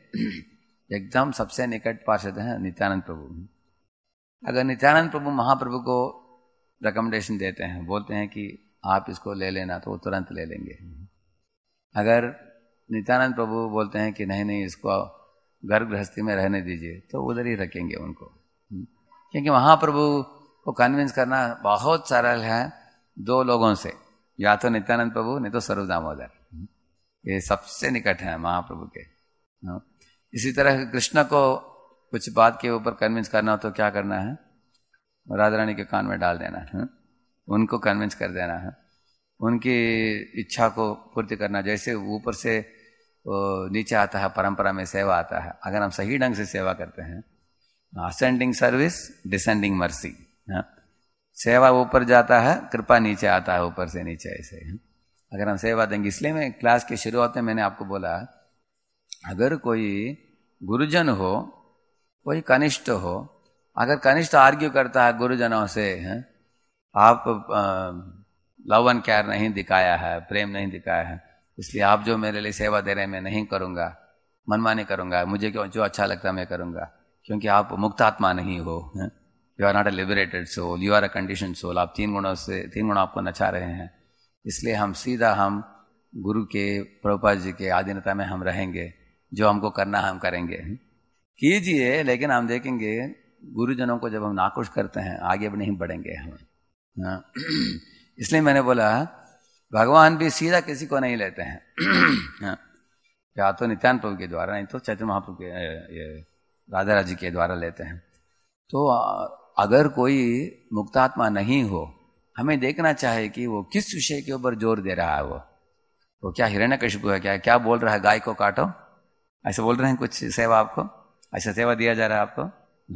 एकदम सबसे निकट पार्षद हैं नित्यानंद प्रभु। अगर नित्यानंद प्रभु महाप्रभु को रिकमेंडेशन देते हैं, बोलते हैं कि आप इसको ले लेना, तो वो तुरंत ले लेंगे। अगर नित्यानंद प्रभु बोलते हैं कि नहीं नहीं इसको घर गृहस्थी में रहने दीजिए, तो उधर ही रखेंगे उनको, क्योंकि महाप्रभु को कन्विंस करना बहुत सरल है दो लोगों से, या तो नित्यानंद प्रभु नहीं तो स्वरूप दामोदर। ये सबसे निकट है महाप्रभु के। इसी तरह कृष्ण को कुछ बात के ऊपर कन्विंस करना हो तो क्या करना है, राधा रानी के कान में डाल देना है, उनको कन्विंस कर देना है, उनकी इच्छा को पूर्ति करना। जैसे ऊपर से नीचे आता है परंपरा में सेवा आता है, अगर हम सही ढंग से सेवा करते हैं, असेंडिंग सर्विस डिसेंडिंग मर्सी, सेवा ऊपर जाता है, कृपा नीचे आता है, ऊपर से नीचे ऐसे। अगर हम सेवा देंगे, इसलिए मैं क्लास की शुरुआत में मैंने आपको बोला, अगर कोई गुरुजन हो, कोई कनिष्ठ हो, अगर कनिष्ठ आर्ग्यू करता है गुरुजनों से, हैं आप लव एंड केयर नहीं दिखाया है, प्रेम नहीं दिखाया है, इसलिए आप जो मेरे लिए सेवा दे रहे हैं मैं नहीं करूंगा, मनमानी करूंगा, मुझे जो अच्छा लगता है मैं करूंगा, क्योंकि आप मुक्त आत्मा नहीं हो, you are not a liberated soul, you are a condition soul, आप तीन गुणों से तीन गुण आपको नचा रहे हैं। इसलिए हम सीधा हम गुरु के, प्रभुपाद जी के आधीनता में हम रहेंगे, जो हमको करना हम करेंगे, कीजिए, लेकिन हम देखेंगे गुरुजनों को जब हम नाखुश करते हैं आगे भी नहीं बढ़ेंगे हम। इसलिए मैंने बोला भगवान भी सीधा किसी को नहीं लेते हैं, या तो नित्यानंद प्रभु के द्वारा, नहीं तो चैतन्य महाप्रभु के, ये राधा राजी के द्वारा लेते हैं। तो अगर कोई मुक्तात्मा नहीं हो, हमें देखना चाहिए कि वो किस विषय के ऊपर जोर दे रहा है। वो वो क्या हिरण्यकशिपु है क्या, क्या बोल रहा है, गाय को काटो, ऐसे बोल रहे हैं कुछ सेवा, आपको ऐसा सेवा दिया जा रहा है आपको।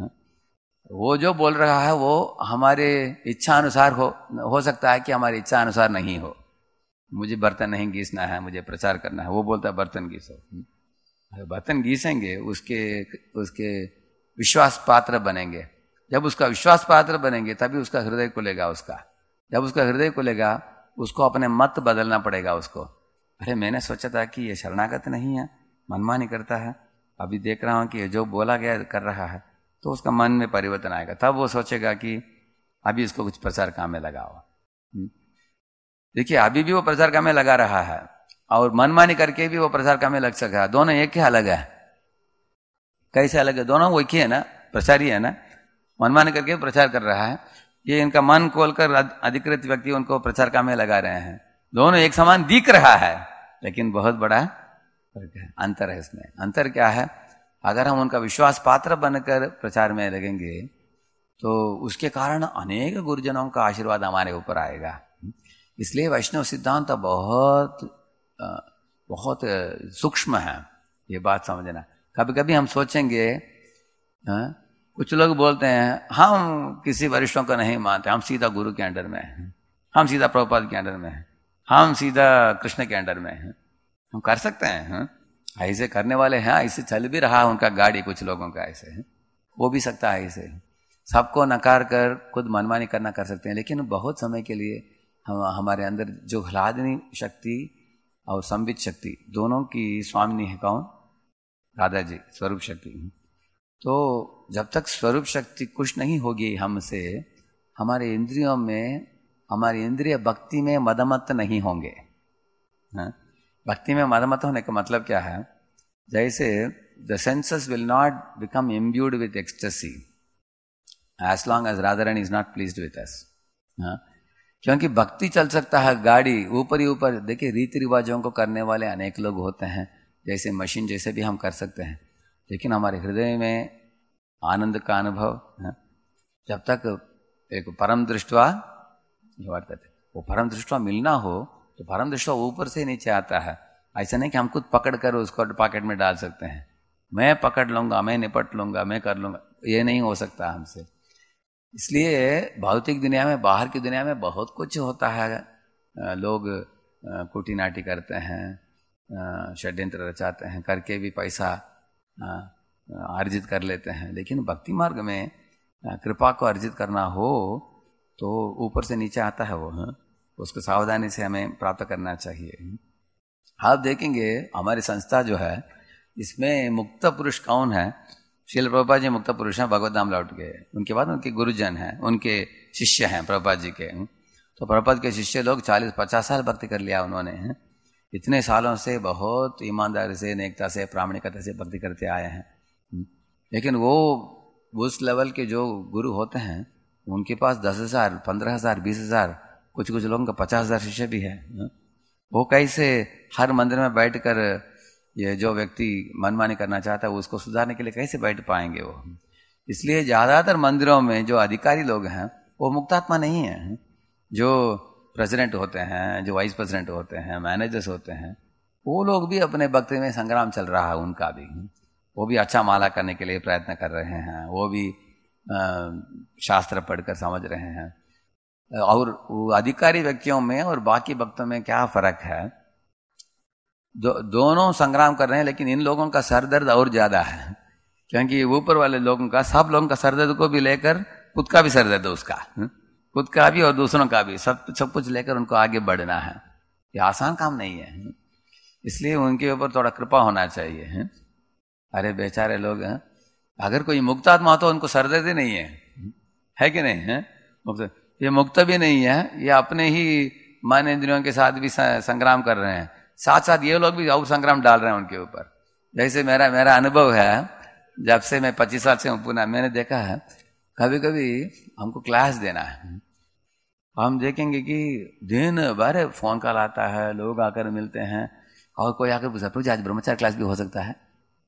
वो जो बोल रहा है वो हमारे इच्छा अनुसार हो हो सकता है कि हमारी इच्छा अनुसार नहीं हो। मुझे बर्तन नहीं घीसना है, मुझे प्रचार करना है, वो बोलता है बर्तन घीसो। बर्तन घीसेंगे, उसके उसके विश्वास पात्र बनेंगे। जब उसका विश्वास पात्र बनेंगे तभी उसका हृदय खुलेगा। उसका जब उसका हृदय खुलेगा, उसको अपने मत बदलना पड़ेगा उसको। अरे मैंने सोचा था कि ये शरणागत नहीं है, मनमानी करता है, अभी देख रहा हूं कि जो बोला गया कर रहा है, तो उसका मन में परिवर्तन आएगा। तब वो सोचेगा कि अभी इसको कुछ प्रचार काम में लगाओ। देखिए अभी भी वो प्रचार काम में लगा रहा है और मनमानी करके भी वो प्रचार काम में लग सका है। दोनों एक ही अलग है। कैसे अलग है? दोनों वो एक ही है ना, प्रचारी है ना। मनमानी करके प्रचार कर रहा है, ये इनका मन खोलकर अधिकृत व्यक्ति उनको प्रचार काम में लगा रहे हैं। दोनों एक समान दिख रहा है, लेकिन बहुत बड़ा अंतर है इसमें। अंतर क्या है? अगर हम उनका विश्वास पात्र बनकर प्रचार में लगेंगे तो उसके कारण अनेक गुरुजनों का आशीर्वाद हमारे ऊपर आएगा। इसलिए वैष्णव सिद्धांत बहुत बहुत सूक्ष्म है, ये बात समझना। कभी कभी हम सोचेंगे, हाँ, कुछ लोग बोलते हैं हम किसी वरिष्ठों को नहीं मानते, हम सीधा गुरु के अंडर में हैं, हम सीधा प्रभुपाद के अंडर में हैं, हम सीधा कृष्ण के अंडर में हैं। हम कर सकते हैं, हाँ? ऐसे करने वाले हैं, ऐसे चल भी रहा है उनका गाड़ी, कुछ लोगों का ऐसे है, वो भी सकता है ऐसे। सबको नकार कर खुद मनमानी करना कर सकते हैं, लेकिन बहुत समय के लिए हम हमारे अंदर जो ह्लादनी शक्ति और संबित शक्ति दोनों की स्वामिनी है कौन? राधा जी, स्वरूप शक्ति। तो जब तक स्वरूप शक्ति कुछ नहीं होगी हमसे, हमारे इंद्रियों में, हमारी इंद्रिय भक्ति में मदमत्त नहीं होंगे। हाँ? भक्ति में मदमत्त होने का मतलब क्या है? जैसे the senses will not become imbued with ecstasy as long as Radha Rani is not pleased with us. क्योंकि भक्ति चल सकता है गाड़ी ऊपर ही ऊपर। देखिए रीति रिवाजों को करने वाले अनेक लोग होते हैं, जैसे मशीन जैसे भी हम कर सकते हैं, लेकिन हमारे हृदय में आनंद का अनुभव, जब तक एक परम दृष्टवा वर्तते, वो परम दृष्टवा मिलना हो तो परम दृष्टवा ऊपर से नीचे आता है। ऐसा नहीं कि हम खुद पकड़ कर उसको पॉकेट में डाल सकते हैं, मैं पकड़ लूंगा, मैं निपट लूंगा, मैं कर लूंगा, ये नहीं हो सकता हमसे। इसलिए भौतिक दुनिया में, बाहर की दुनिया में बहुत कुछ होता है, लोग कुटी नाटी करते हैं, षड्यंत्र रचाते हैं, करके भी पैसा अर्जित कर लेते हैं। लेकिन भक्ति मार्ग में कृपा को अर्जित करना हो तो ऊपर से नीचे आता है वो, हाँ? उसको सावधानी से हमें प्राप्त करना चाहिए। आप देखेंगे हमारी संस्था जो है, इसमें मुक्त पुरुष कौन है? श्रील प्रभुपाद जी मुक्त पुरुष हैं, भगवत धाम लौट गए। उनके बाद उनके गुरुजन हैं, उनके शिष्य हैं प्रभुपाद जी के। तो प्रभुपाद के शिष्य लोग चालीस पचास साल भक्ति कर लिया उन्होंने। इतने सालों से बहुत ईमानदारी से, नेकता से, प्रामाणिकता से भक्ति करते आए हैं। लेकिन वो उस लेवल के जो गुरु होते हैं, उनके पास दस हजार पंद्रह हजार बीस हजार कुछ कुछ लोगों का पचास हजार शिष्य भी है। वो कैसे हर मंदिर में बैठकर ये जो व्यक्ति मनमानी करना चाहता है उसको सुधारने के लिए कैसे बैठ पाएंगे वो। इसलिए ज्यादातर मंदिरों में जो अधिकारी लोग हैं वो मुक्तात्मा नहीं है। जो प्रेसिडेंट होते हैं, जो वाइस प्रेसिडेंट होते हैं, मैनेजर्स होते हैं, वो लोग भी अपने भक्ति में संग्राम चल रहा है उनका भी। वो भी अच्छा माला करने के लिए प्रयत्न कर रहे हैं, वो भी शास्त्र पढ़कर समझ रहे हैं। और अधिकारी व्यक्तियों में और बाकी भक्तों में क्या फर्क है? दो, दोनों संग्राम कर रहे हैं, लेकिन इन लोगों का सरदर्द और ज्यादा है, क्योंकि ऊपर वाले लोगों का, सब लोगों का सरदर्द को भी लेकर खुद का भी सरदर्द है उसका, खुद का भी और दूसरों का भी, सब सब कुछ लेकर उनको आगे बढ़ना है। ये आसान काम नहीं है, इसलिए उनके ऊपर थोड़ा कृपा होना चाहिए। अरे बेचारे लोग हैं, अगर कोई मुक्तात्मा हो तो उनको सरदर्द ही नहीं है, है कि नहीं है? मुक्त, ये मुक्त भी नहीं है, ये अपने ही मन इंद्रियों के साथ भी संग्राम कर रहे हैं, साथ साथ ये लोग भी और संग्राम डाल रहे हैं उनके ऊपर। जैसे मेरा मेरा अनुभव है, जब से मैं पच्चीस साल से हूँ पुणे, मैंने देखा है कभी कभी हमको क्लास देना है, हम देखेंगे कि दिन भर फोन कॉल आता है, लोग आकर मिलते हैं और कोई आकर पूछा तो आज ब्रह्मचार्य क्लास भी हो सकता है,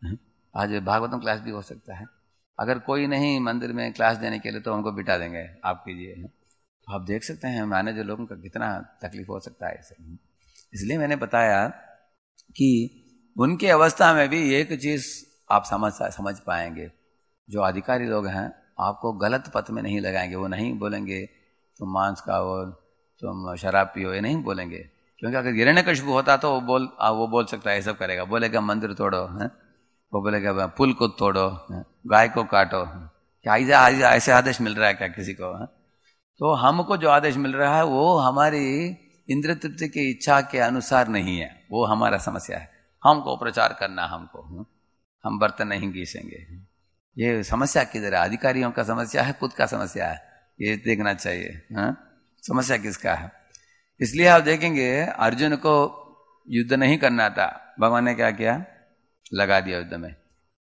आज भागवतम क्लास भी हो सकता है। अगर कोई नहीं मंदिर में क्लास देने के लिए तो हमको बिठा देंगे, आप कीजिए। आप देख सकते हैं मैनेजर लोगों का कितना तकलीफ हो सकता है ऐसे। इसलिए मैंने बताया कि उनके अवस्था में भी एक चीज आप समझ समझ पाएंगे, जो अधिकारी लोग हैं आपको गलत पथ में नहीं लगाएंगे। वो नहीं बोलेंगे तुम मांस खाओ, तुम शराब पियो, ये नहीं बोलेंगे। क्योंकि अगर हिरण्यकशिपु होता तो वो बोल वो बोल सकता है, ये सब करेगा, बोलेगा मंदिर तोड़ो, है वो बोलेगा पुल को तोड़ो, गाय को काटो। क्या ऐसे ऐसे आदेश मिल रहा है क्या किसी को? है? तो हमको जो आदेश मिल रहा है वो हमारी इंद्र तृप्ति की इच्छा के अनुसार नहीं है, वो हमारा समस्या है। हमको प्रचार करना, हमको हम बर्तन नहीं घीसेंगे, ये समस्या किधर है? अधिकारियों का समस्या है, खुद का समस्या है, ये देखना चाहिए। हाँ? समस्या किसका है? इसलिए आप देखेंगे अर्जुन को युद्ध नहीं करना था, भगवान ने क्या किया? लगा दिया युद्ध में।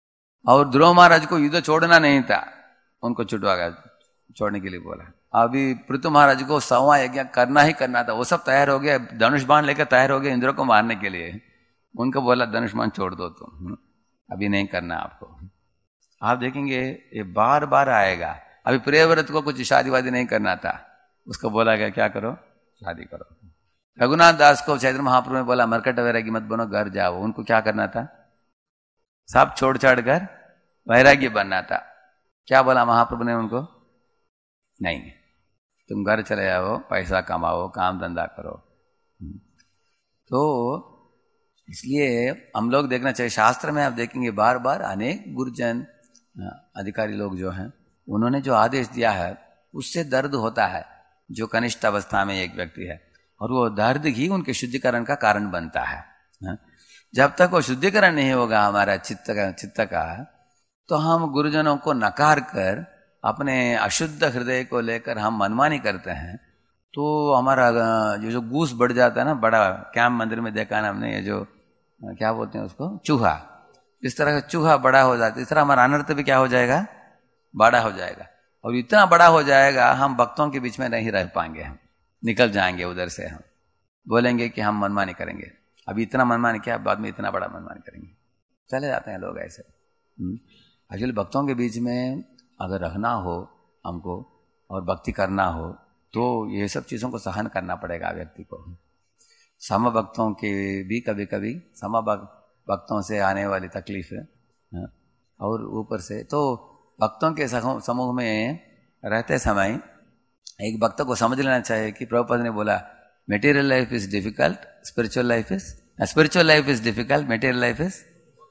और ध्रुव महाराज को युद्ध छोड़ना नहीं था, उनको छुटवा गया, छोड़ने के लिए बोला। अभी पृथु महाराज को सवा यज्ञ करना ही करना था, वो सब तैयार हो गया, धनुष बाण लेकर तैयार हो गए इंद्र को मारने के लिए। उनको बोला धनुष बाण छोड़ दो तुम, अभी नहीं करना आपको। आप देखेंगे ये बार बार आएगा। अभी प्रियव्रत को कुछ शादी वादी नहीं करना था, उसको बोला गया क्या करो? शादी करो। रघुनाथ दास को चैत्र महाप्रभु ने बोला मरकट वैरागी मत बनो, घर जाओ। उनको क्या करना था? सब छोड़ छाड़ कर वैरागी बनना था। क्या बोला महाप्रभु ने उनको? नहीं, तुम घर चले जाओ, पैसा कमाओ, काम धंधा करो। तो इसलिए हम लोग देखना चाहिए, शास्त्र में आप देखेंगे बार बार अनेक गुरुजन अधिकारी लोग जो हैं उन्होंने जो आदेश दिया है उससे दर्द होता है, जो कनिष्ठ अवस्था में एक व्यक्ति है, और वो दर्द ही उनके शुद्धिकरण का कारण बनता है। जब तक वो शुद्धिकरण नहीं होगा हमारा चित्त का चित्त का तो हम गुरुजनों को नकार कर अपने अशुद्ध हृदय को लेकर हम मनमानी करते हैं, तो हमारा जो जो गूस बढ़ जाता है ना, बड़ा कैंप मंदिर में देखा ना हमने, ये जो क्या बोलते हैं उसको, चूहा, इस तरह का चूहा बड़ा हो जाता है, इस तरह हमारा अनर्थ भी क्या हो जाएगा? बड़ा हो जाएगा। और इतना बड़ा हो जाएगा हम भक्तों के बीच में नहीं रह पाएंगे, हम निकल जाएंगे उधर से, हम बोलेंगे कि हम मनमानी करेंगे। अभी इतना मनमानी क्या, बाद में इतना बड़ा मनमानी करेंगे, चले जाते हैं लोग ऐसे। एक्चुअली भक्तों के बीच में अगर रहना हो हमको और भक्ति करना हो तो ये सब चीज़ों को सहन करना पड़ेगा व्यक्ति को। सम भक्तों के भी कभी कभी सम भक्तों से आने वाली तकलीफ है, और ऊपर से तो भक्तों के समूह में रहते समय एक भक्त को समझ लेना चाहिए कि प्रभुपाद ने बोला material life is difficult, spiritual life is spiritual life is difficult, material life is,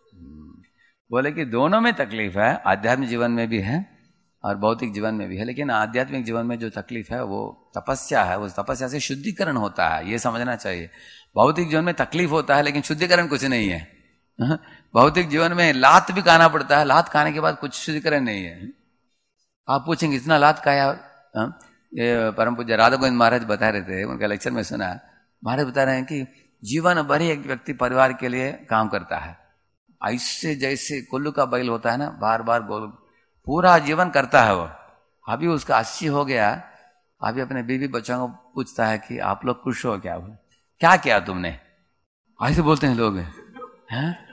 बोले कि दोनों में तकलीफ है, आध्यात्मिक जीवन में भी है और भौतिक जीवन में भी है। लेकिन आध्यात्मिक जीवन में जो तकलीफ है वो तपस्या है, उस तपस्या से शुद्धिकरण होता है, ये समझना चाहिए। भौतिक जीवन में तकलीफ होता है लेकिन शुद्धिकरण कुछ नहीं है। भौतिक जीवन में लात भी खाना पड़ता है, लात खाने के बाद कुछ शुद्धिकरण नहीं है। आप पूछेंगे इतना लात खाया? ये परम पूज्य राधा गोविंद महाराज बता रहे थे, उनका लेक्चर में सुना, महाराज बता रहे हैं कि जीवन भर एक व्यक्ति परिवार के लिए काम करता है, ऐसे जैसे कुल्लू का बैल होता है ना, बार बार गोल पूरा जीवन करता है वो। अभी उसका अस्सी हो गया, अभी अपने बीवी बच्चों को पूछता है कि आप लोग खुश हो क्या? क्या किया तुमने? ऐसे बोलते हैं लोग, हैं?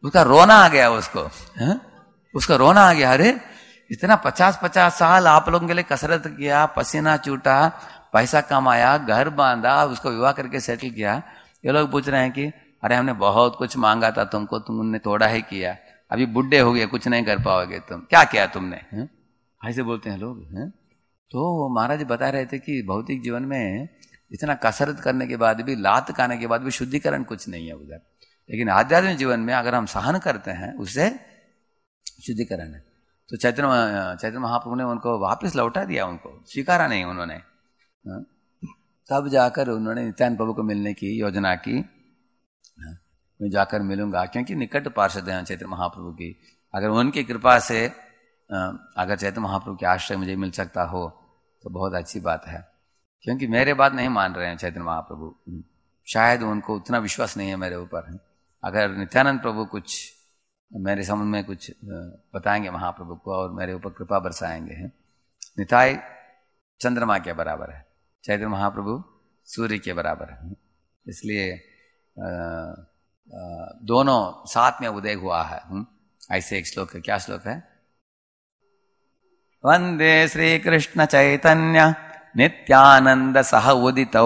उसका रोना आ गया उसको, है? उसका रोना आ गया, अरे इतना पचास पचास साल आप लोगों के लिए कसरत किया, पसीना छूटा, पैसा कमाया, घर बांधा, उसको विवाह करके सेटल किया, ये लोग पूछ रहे हैं कि अरे हमने बहुत कुछ मांगा था तुमको, तुमने थोड़ा ही किया, अभी बुढ़े हो गए, कुछ नहीं कर पाओगे तुम, क्या किया तुमने, है? ऐसे बोलते हैं लोग, हैं? तो महाराज जी बता रहे थे कि भौतिक जीवन में इतना कसरत करने के बाद भी, लात खाने के बाद भी शुद्धिकरण कुछ नहीं है उधर, लेकिन आध्यात्मिक जीवन में अगर हम सहन करते हैं उससे शुद्धिकरण है। तो चैतन्य चैतन्य महाप्रभु ने उनको वापस लौटा दिया, उनको स्वीकारा नहीं उन्होंने, तब जाकर उन्होंने नित्यानंद प्रभु को मिलने की योजना की, मैं जाकर मिलूंगा, क्योंकि निकट पार्षद हैं चैतन्य महाप्रभु की, अगर उनकी कृपा से अगर चैतन्य महाप्रभु के आश्रय मुझे मिल सकता हो तो बहुत अच्छी बात है, क्योंकि मेरे बात नहीं मान रहे हैं चैतन्य महाप्रभु, शायद उनको उतना विश्वास नहीं है मेरे ऊपर। अगर नित्यानंद प्रभु कुछ मेरे संबंध में कुछ बताएंगे महाप्रभु को और मेरे ऊपर कृपा बरसाएंगे, हैं, निताई चंद्रमा के बराबर है, चैतन्य महाप्रभु सूर्य के बराबर है, इसलिए आ, आ, दोनों साथ में उदय हुआ है। ऐसे एक श्लोक है, क्या श्लोक है? वंदे श्री कृष्ण चैतन्य नित्यानंद सह उदितौ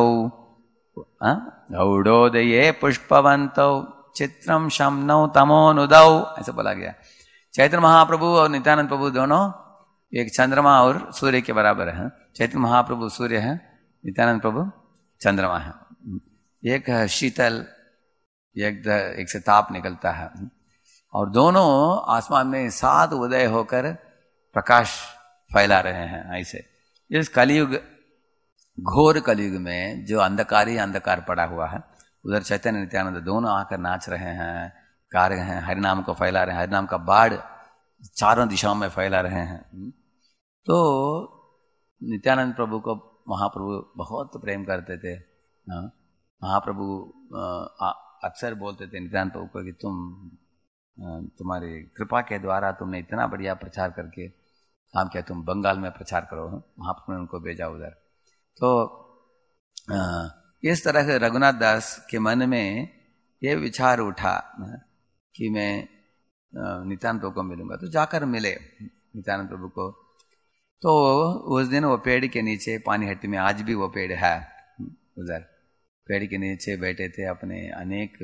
गौड़ोदये पुष्पवंतौ चित्रम शमनौ तमोनुदौ, ऐसा बोला गया। चैतन्य महाप्रभु और नित्यानंद प्रभु दोनों एक चंद्रमा और सूर्य के बराबर है। चैतन्य महाप्रभु सूर्य है, नित्यानंद प्रभु चंद्रमा है। एक है शीतल, एक एक से ताप निकलता है, और दोनों आसमान में साथ उदय होकर प्रकाश फैला रहे हैं। ऐसे इस कलयुग, घोर कलयुग में जो अंधकार ही अंधकार पड़ा हुआ है, उधर चैतन्य नित्यानंद दोनों आकर नाच रहे हैं, गा रहे हैं, हरिनाम को फैला रहे हैं, हरिनाम का बाढ़ चारों दिशाओं में फैला रहे हैं। तो नित्यानंद प्रभु को महाप्रभु बहुत प्रेम करते थे। महाप्रभु अक्सर बोलते थे नित्यानंद प्रभु को कि तुम, तुम्हारी कृपा के द्वारा तुमने इतना बढ़िया प्रचार करके काम किया, तुम बंगाल में प्रचार करो। महाप्रभु ने उनको भेजा उधर। तो आ, इस तरह से रघुनाथ दास के मन में ये विचार उठा कि मैं नित्यानंद प्रभु को मिलूंगा, तो जाकर मिले नित्यानंद प्रभु को। तो उस दिन वो पेड़ के नीचे, पानीहट्टी में आज भी वो पेड़ है, उधर पेड़ के नीचे बैठे थे अपने अनेक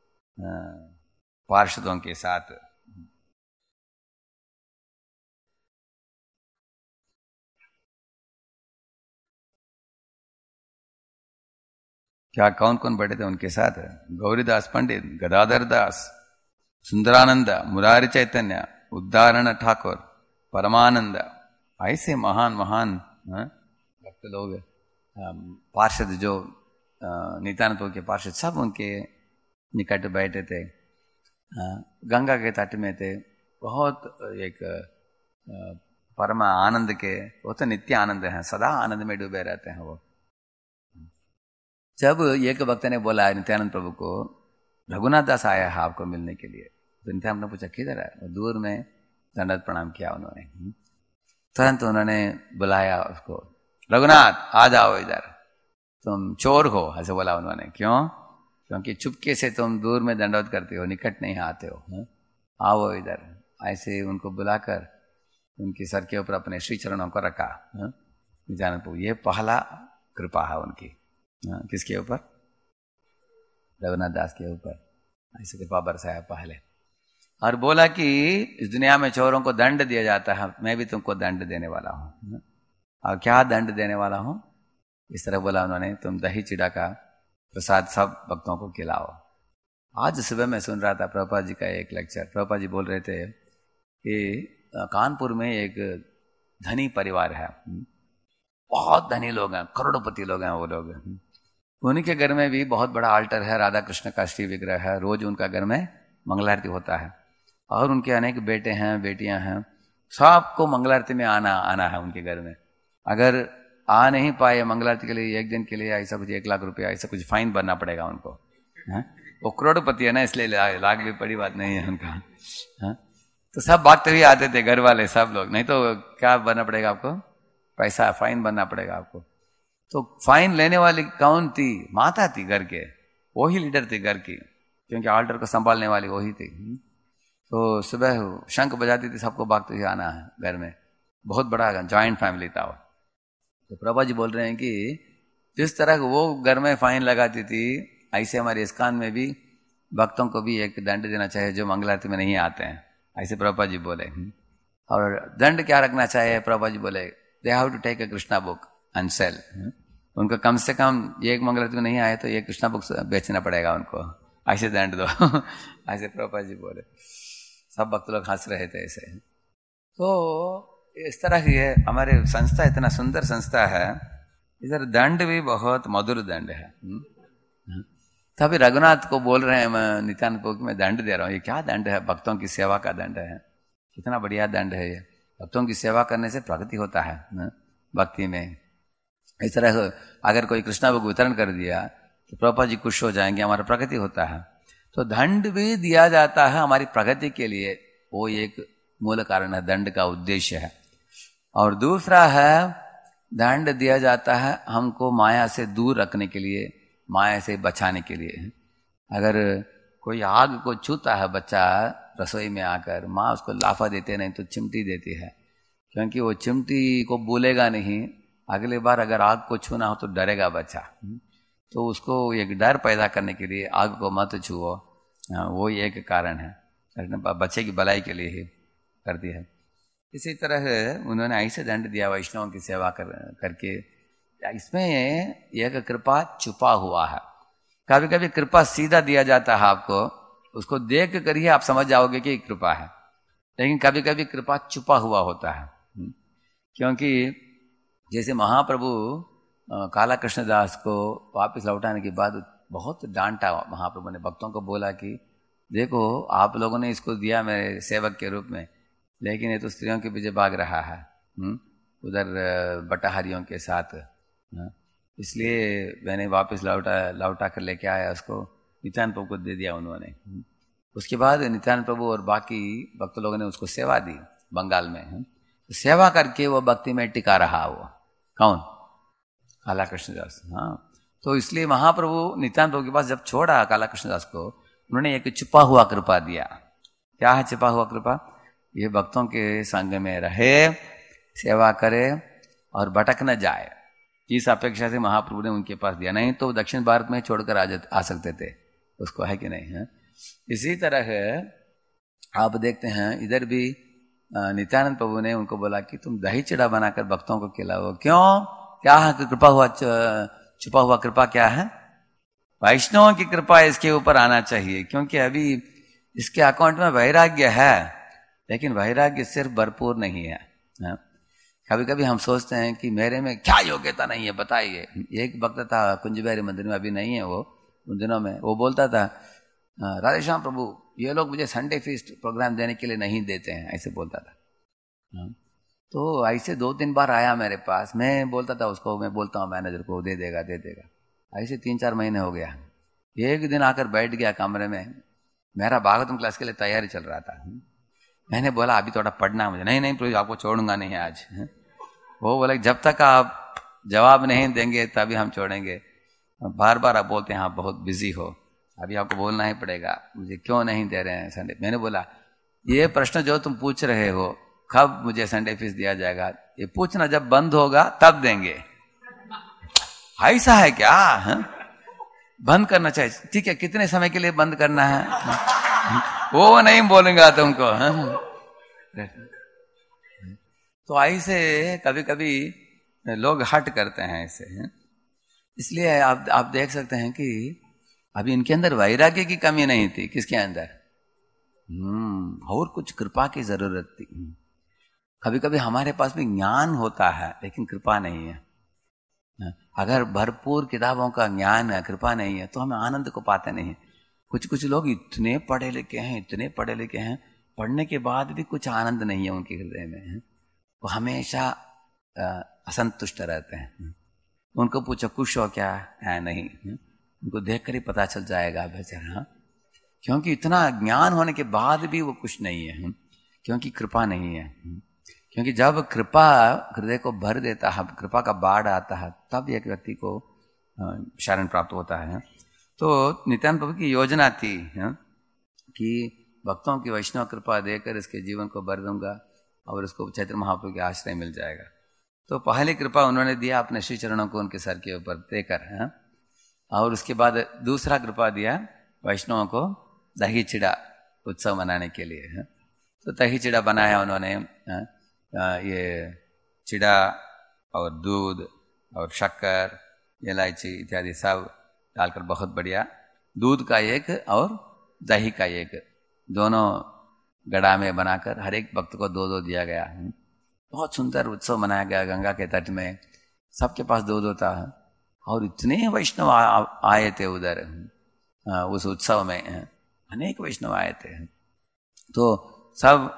पार्षदों के साथ। क्या कौन कौन बैठे थे उनके साथ? गौरीदास पंडित, गदाधर दास, सुंदरानंद, मुरारी चैतन्य, उद्धारण ठाकुर, परमानंद, ऐसे महान महान भक्त लोग, पार्षद जो नित्यानंद प्रभु के पार्षद, सब उनके निकट बैठे थे। गंगा के तट में थे, बहुत एक परम आनंद के, वो तो नित्य आनंद है, सदा आनंद में डूबे रहते हैं वो। जब एक भक्त ने बोला नित्यानंद प्रभु को, रघुनाथ दास आया है आपको मिलने के लिए, तो नित्यानंद ने पूछा किधर है? दूर में दंडवत प्रणाम किया उन्होंने। तुरंत उन्होंने बुलाया उसको, रघुनाथ आ जाओ इधर, तुम चोर हो, ऐसे बोला उन्होंने। क्यों? क्योंकि चुपके से तुम दूर में दंडवत करते हो, निकट नहीं आते हो, आओ इधर। ऐसे उनको बुलाकर उनके सर के ऊपर अपने श्री चरणों को रखा नित्यानंद प्रभु। ये पहला कृपा है उनकी। किसके ऊपर? रघुनाथ दास के ऊपर ऐसे कृपा बरसाया पहले, और बोला कि इस दुनिया में चोरों को दंड दिया जाता है, मैं भी तुमको दंड देने वाला हूं। और क्या दंड देने वाला हूं? इस तरह बोला उन्होंने, तुम दही चिड़ा का प्रसाद सब भक्तों को खिलाओ। आज सुबह मैं सुन रहा था प्रभुपाद जी का एक लेक्चर। प्रभुपाद जी बोल रहे थे कि कानपुर में एक धनी परिवार है, बहुत धनी लोग हैं, करोड़पति लोग हैं वो लोग। उनके घर में भी बहुत बड़ा आल्टर है, राधा कृष्ण का श्री विग्रह है, रोज उनका घर में मंगलारती होता है, और उनके अनेक बेटे हैं, बेटियां हैं, सबको मंगलारती में आना आना है उनके घर में। अगर आ नहीं पाए मंगलारती के लिए एक दिन के लिए, ऐसा कुछ एक लाख रुपया ऐसा कुछ फाइन भरना पड़ेगा उनको। है? वो करोड़पति है ना, इसलिए लाख भी बड़ी बात नहीं है उनका। है? तो सब भागते हुए आते थे घर वाले सब लोग, नहीं तो क्या भरना पड़ेगा आपको? पैसा, फाइन भरना पड़ेगा आपको। तो फाइन लेने वाली कौन थी? माता थी घर के, वही लीडर थी घर की, क्योंकि आल्टर को संभालने वाली वही थी। तो सुबह शंख बजाती थी, सबको भागते हुए आना है घर में, बहुत बड़ा जॉइंट फैमिली था वो। तो प्रभा जी बोल रहे हैं कि जिस तरह वो घर में फाइन लगाती थी, ऐसे हमारे इस्कान में भी भक्तों को भी एक दंड देना चाहिए जो मंगलारती में नहीं आते हैं, ऐसे प्रभा जी बोले। और दंड क्या रखना चाहिए, प्रभा जी बोले they have to take a Krishna book and sell. उनको कम से कम एक मंगलारती में नहीं आए तो ये कृष्णा बुक बेचना पड़ेगा उनको, ऐसे दंड दो ऐसे प्रभा जी बोले। सब भक्त लोग हंस रहे थे ऐसे। तो इस तरह की है हमारे संस्था, इतना सुंदर संस्था है, इधर दंड भी बहुत मधुर दंड है। तभी रघुनाथ को बोल रहे हैं मैं नित्यानंद को कि मैं दंड दे रहा हूँ, ये क्या दंड है, भक्तों की सेवा का दंड है, कितना बढ़िया दंड है ये। भक्तों की सेवा करने से प्रगति होता है भक्ति में। इस तरह अगर कोई कृष्णा को वितरण कर दिया तो प्रभुपाद जी खुश हो जाएंगे, हमारा प्रगति होता है। तो दंड भी दिया जाता है हमारी प्रगति के लिए, वो एक मूल कारण है, दंड का उद्देश्य है। और दूसरा है दंड दिया जाता है हमको माया से दूर रखने के लिए, माया से बचाने के लिए। अगर कोई आग को छूता है बच्चा रसोई में आकर, माँ उसको लाफा देते नहीं तो चिमटी देती है, क्योंकि वो चिमटी को बोलेगा नहीं, अगली बार अगर आग को छूना हो तो डरेगा बच्चा। तो उसको एक डर पैदा करने के लिए आग को मत छुओ, वो एक कारण है, बच्चे की भलाई के लिए ही करती है। इसी तरह उन्होंने ऐसे दंड दिया वैष्णवों की सेवा कर करके। इसमें एक कृपा छुपा हुआ है। कभी कभी कृपा सीधा दिया जाता है आपको, उसको देख कर ही आप समझ जाओगे कि कृपा है, लेकिन कभी कभी कृपा छुपा हुआ होता है। क्योंकि जैसे महाप्रभु काला कृष्णदास को वापस लौटाने के बाद बहुत डांटा महाप्रभु ने, भक्तों को बोला कि देखो आप लोगों ने इसको दिया मेरे सेवक के रूप में, लेकिन ये तो स्त्रियों के पीछे भाग रहा है उधर बटाहारियों के साथ, इसलिए मैंने वापस लौटा लौटा कर लेके आया उसको, नित्यानंद प्रभु को दे दिया उन्होंने। उसके बाद नित्यानंद प्रभु और बाकी भक्त लोगों ने उसको सेवा दी बंगाल में। सेवा करके वो भक्ति में टिका रहा। वो कौन? काला कृष्णदास। हाँ, तो इसलिए महाप्रभु नित्यानंद प्रभु के पास जब छोड़ा काला कृष्णदास को, उन्होंने एक छुपा हुआ कृपा दिया। क्या है छुपा हुआ कृपा? ये भक्तों के संग में रहे, सेवा करे और भटक न जाए, इस अपेक्षा से महाप्रभु ने उनके पास दिया। नहीं तो दक्षिण भारत में छोड़कर आ, आ सकते थे उसको, है कि नहीं है? इसी तरह है, आप देखते हैं इधर भी नित्यानंद प्रभु ने उनको बोला कि तुम दही चिड़ा बनाकर भक्तों को खिलाओ। क्यों? क्या है कृपा हुआ, छुपा हुआ कृपा क्या है? वैष्णवों की कृपा इसके ऊपर आना चाहिए, क्योंकि अभी इसके अकाउंट में वैराग्य है, लेकिन वैराग्य सिर्फ भरपूर नहीं है। कभी कभी हम सोचते हैं कि मेरे में क्या योग्यता नहीं है, बताइए। एक भक्त था कुंज बिहारी मंदिर में, अभी नहीं है वो, उन दिनों में वो बोलता था, राधेश्याम प्रभु ये लोग मुझे संडे फीस्ट प्रोग्राम देने के लिए नहीं देते हैं, ऐसे बोलता था। तो ऐसे दो तीन बार आया मेरे पास, मैं बोलता था उसको, मैं बोलता हूँ मैनेजर को, दे देगा दे देगा। ऐसे तीन चार महीने हो गया। एक दिन आकर बैठ गया कमरे में, मेरा भागवतम क्लास के लिए तैयारी चल रहा था। मैंने बोला अभी थोड़ा पढ़ना है मुझे। नहीं नहीं प्रभु आपको छोड़ूंगा नहीं आज। वो बोले जब तक आप जवाब नहीं देंगे तभी हम छोड़ेंगे। बार बार आप बोलते हैं आप बहुत बिजी हो, अभी आपको बोलना ही पड़ेगा। मुझे क्यों नहीं दे रहे हैं संडे? मैंने बोला ये प्रश्न जो तुम पूछ रहे हो, कब मुझे संडे फीस दिया जाएगा, ये पूछना जब बंद होगा तब देंगे। ऐसा है क्या? है? बंद करना चाहिए। ठीक है, कितने समय के लिए बंद करना है? वो नहीं बोलूंगा तुमको। तो ऐसे कभी कभी लोग हट करते हैं ऐसे। इसलिए आप आप देख सकते हैं कि अभी इनके अंदर वैराग्य की कमी नहीं थी। किसके अंदर? हम्म और कुछ कृपा की जरूरत थी। कभी कभी हमारे पास भी ज्ञान होता है लेकिन कृपा नहीं है। अगर भरपूर किताबों का ज्ञान है, कृपा नहीं है, तो हम आनंद को पाते नहीं। कुछ कुछ लोग इतने पढ़े लिखे हैं, इतने पढ़े लिखे हैं, पढ़ने के बाद भी कुछ आनंद नहीं है उनके हृदय में। वो हमेशा असंतुष्ट रहते हैं। उनको पूछो खुश हो क्या है? नहीं, उनको देखकर ही पता चल जाएगा बेचारा, क्योंकि इतना ज्ञान होने के बाद भी वो खुश नहीं है, क्योंकि कृपा नहीं है। क्योंकि जब कृपा हृदय को भर देता है, कृपा का बाढ़ आता है, तब एक व्यक्ति को शरण प्राप्त होता है। तो नित्यानंद प्रभु की योजना थी कि भक्तों की वैष्णव कृपा देकर इसके जीवन को भर दूंगा और उसको चैतन्य महाप्रभु के आश्रय मिल जाएगा। तो पहली कृपा उन्होंने दिया अपने श्री चरणों को उनके सर के ऊपर देकर, है? और उसके बाद दूसरा कृपा दिया वैष्णवों को दही चिड़ा उत्सव मनाने के लिए, है? तो दही चिड़ा बनाया उन्होंने, है? ये चिड़ा और दूध और शक्कर इलायची इत्यादि सब डालकर बहुत बढ़िया, दूध का एक और दही का एक, दोनों गड़ा में बनाकर हर एक भक्त को दो दो दिया गया। बहुत सुंदर उत्सव मनाया गया गंगा के तट में, सबके पास दो दो था और इतने वैष्णव आए थे उधर उस उत्सव में, अनेक वैष्णव आए थे। तो सब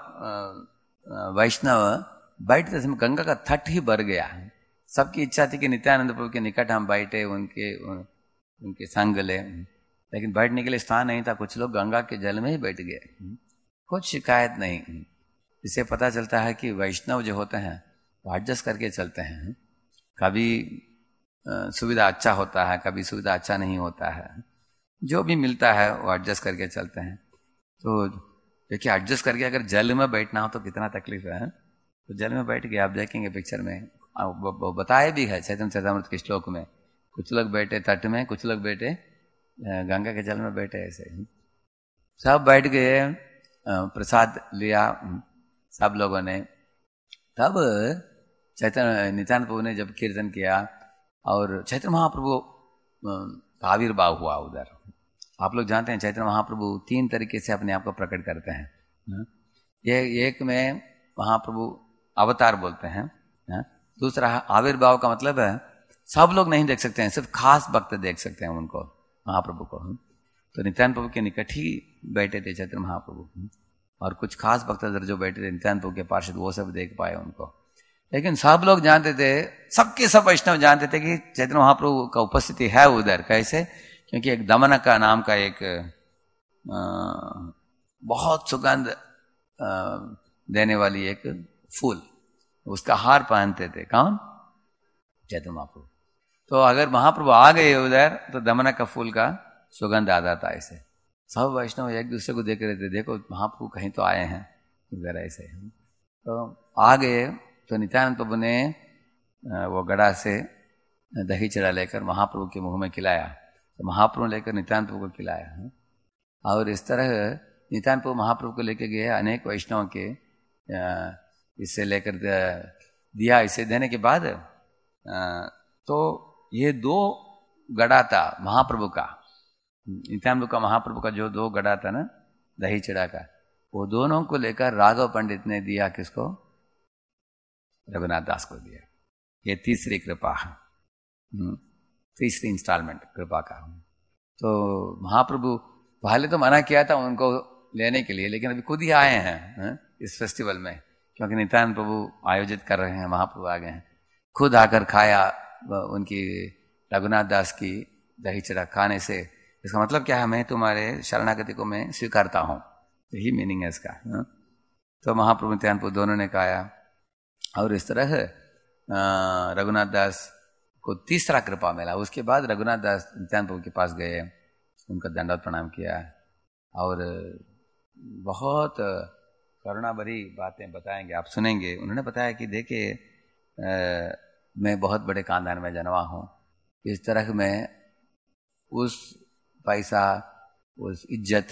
वैष्णव बैठते समय गंगा का तट ही भर गया। सबकी इच्छा थी कि नित्यानंद प्रभु के निकट हम बैठे, उनके उनके संग ले, लेकिन बैठने के लिए स्थान नहीं था। कुछ लोग गंगा के जल में ही बैठ गए, कुछ शिकायत नहीं। इससे पता चलता है कि वैष्णव जो होते हैं वो एडजस्ट करके चलते हैं। कभी सुविधा अच्छा होता है, कभी सुविधा अच्छा नहीं होता है, जो भी मिलता है वो एडजस्ट करके चलते हैं। तो देखिए एडजस्ट करके अगर जल में बैठना हो तो कितना तकलीफ है। तो जल में बैठ गए, आप देखेंगे पिक्चर में बताया भी है चैतन्य चरितामृत के श्लोक में, कुछ लोग बैठे तट में, कुछ लोग बैठे गंगा के जल में बैठे, ऐसे सब बैठ गए, प्रसाद लिया सब लोगों ने। तब चैतन्य नित्यानंद प्रभु ने जब कीर्तन किया और चैतन्य महाप्रभु का आविर्भाव हुआ उधर। आप लोग जानते हैं चैतन्य महाप्रभु तीन तरीके से अपने आप को प्रकट करते हैं। ये एक में महाप्रभु अवतार बोलते हैं, दूसरा आविर्भाव का मतलब है सब लोग नहीं देख सकते हैं, सिर्फ खास भक्त देख सकते हैं उनको, महाप्रभु को। तो नित्यानंद प्रभु के निकट ही बैठे थे चैतन्य महाप्रभु, और कुछ खास भक्त जो बैठे थे नित्यानंद प्रभु के पार्षद, वो सब देख पाए उनको। लेकिन सब लोग जानते थे, सबके सब वैष्णव जानते थे कि चैतन्य महाप्रभु का उपस्थिति है उधर। कैसे? क्योंकि एक दमनका नाम का एक आ, बहुत सुगंध देने वाली एक फूल, उसका हार पहनते थे। कौन? चैतन्य महाप्रभु। तो अगर महाप्रभु आ गए उधर तो दमनक का फूल का सुगंध आता था। ऐसे सब वैष्णव एक दूसरे को देख रहे थे, देखो महाप्रभु कहीं तो आए हैं इधर, ऐसे। तो आ गए तो नित्यानंद प्रभु ने वो गड़ा से दही चढ़ा लेकर महाप्रभु के मुंह में खिलाया, तो महाप्रभु लेकर नित्यानंद प्रभु को खिलाया। और इस तरह नित्यानंद प्रभु महाप्रभु को लेकर गए अनेक वैष्णव के, इससे लेकर दिया। इसे देने के बाद तो ये दो गड़ा था महाप्रभु का, नित्यानंद का महाप्रभु का जो दो गड़ा था ना दही चढ़ा का, वो दोनों को लेकर राघव पंडित ने दिया किसको? रघुनाथ दास को दिया। ये तीसरी कृपा है, तीसरी इंस्टॉलमेंट कृपा का। तो महाप्रभु पहले तो मना किया था उनको लेने के लिए, लेकिन अभी खुद ही आए हैं इस फेस्टिवल में, क्योंकि नित्यानंद प्रभु आयोजित कर रहे हैं, महाप्रभु आ गए हैं। खुद आकर खाया उनकी रघुनाथ दास की दही चढ़ा खाने से। इसका मतलब क्या है? मैं तुम्हारे शरणागति को मैं स्वीकारता हूँ, यही मीनिंग है इसका। तो महाप्रभु नित्यानंद प्रभु दोनों ने खाया, और इस तरह रघुनाथ दास को तीसरा कृपा मिला। उसके बाद रघुनाथ दास नित्यानंद प्रभु के पास गए, उनका दंडवत प्रणाम किया और बहुत करुणा भरी बातें बताएंगे, आप सुनेंगे। उन्होंने बताया कि देखिए मैं बहुत बड़े खानदान में जन्मा हूँ, इस तरह मैं उस पैसा, उस इज्जत,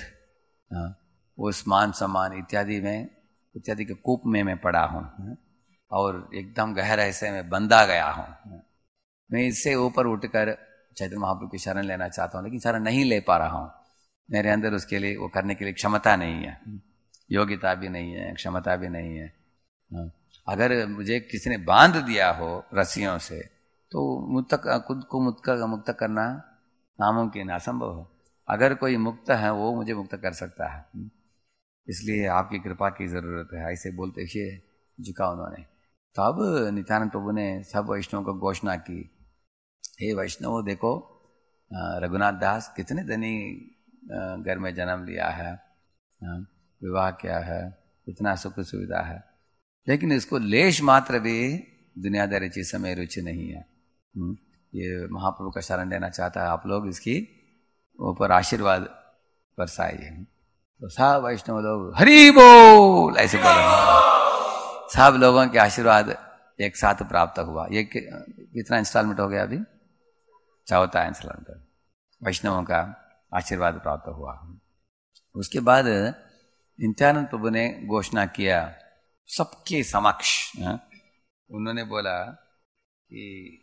उस मान सम्मान इत्यादि में इत्यादि के कूप में मैं पड़ा हूँ, और एकदम गहराई से मैं बंधा गया हूँ। मैं इससे ऊपर उठकर चैतन्य महाप्रभु की शरण लेना चाहता हूँ, लेकिन शरण नहीं ले पा रहा हूँ। मेरे अंदर उसके लिए, वो करने के लिए क्षमता नहीं है, योग्यता भी नहीं है, क्षमता भी नहीं है। अगर मुझे किसी ने बांध दिया हो रस्सियों से तो मुझ तक खुद को मुक्त मुक्त करना नामुमकिन, असंभव हो। अगर कोई मुक्त है वो मुझे मुक्त कर सकता है, इसलिए आपकी कृपा की जरूरत है, ऐसे बोलते हुए झुका उन्होंने। तब नित्यानंद प्रभु ने सब वैष्णव को घोषणा की, हे वैष्णव देखो रघुनाथ दास कितने धनी घर में जन्म लिया है, विवाह किया है, इतना सुख सुविधा है, लेकिन इसको लेश मात्र भी दुनियादारी चीज में रुचि नहीं है। ये महाप्रभु का शरण लेना चाहता है, आप लोग इसकी ऊपर आशीर्वाद बरसाइए। तो सब वैष्णव लोग हरि बोल ऐसे बोल रहे, सब लोगों के आशीर्वाद एक साथ प्राप्त हुआ। ये कितना इंस्टॉलमेंट हो गया अभी? चौथा इंस्टॉलमेंट, वैष्णवों का आशीर्वाद प्राप्त हुआ। उसके बाद नित्यानंद प्रभु ने घोषणा किया सबके समक्ष, उन्होंने बोला कि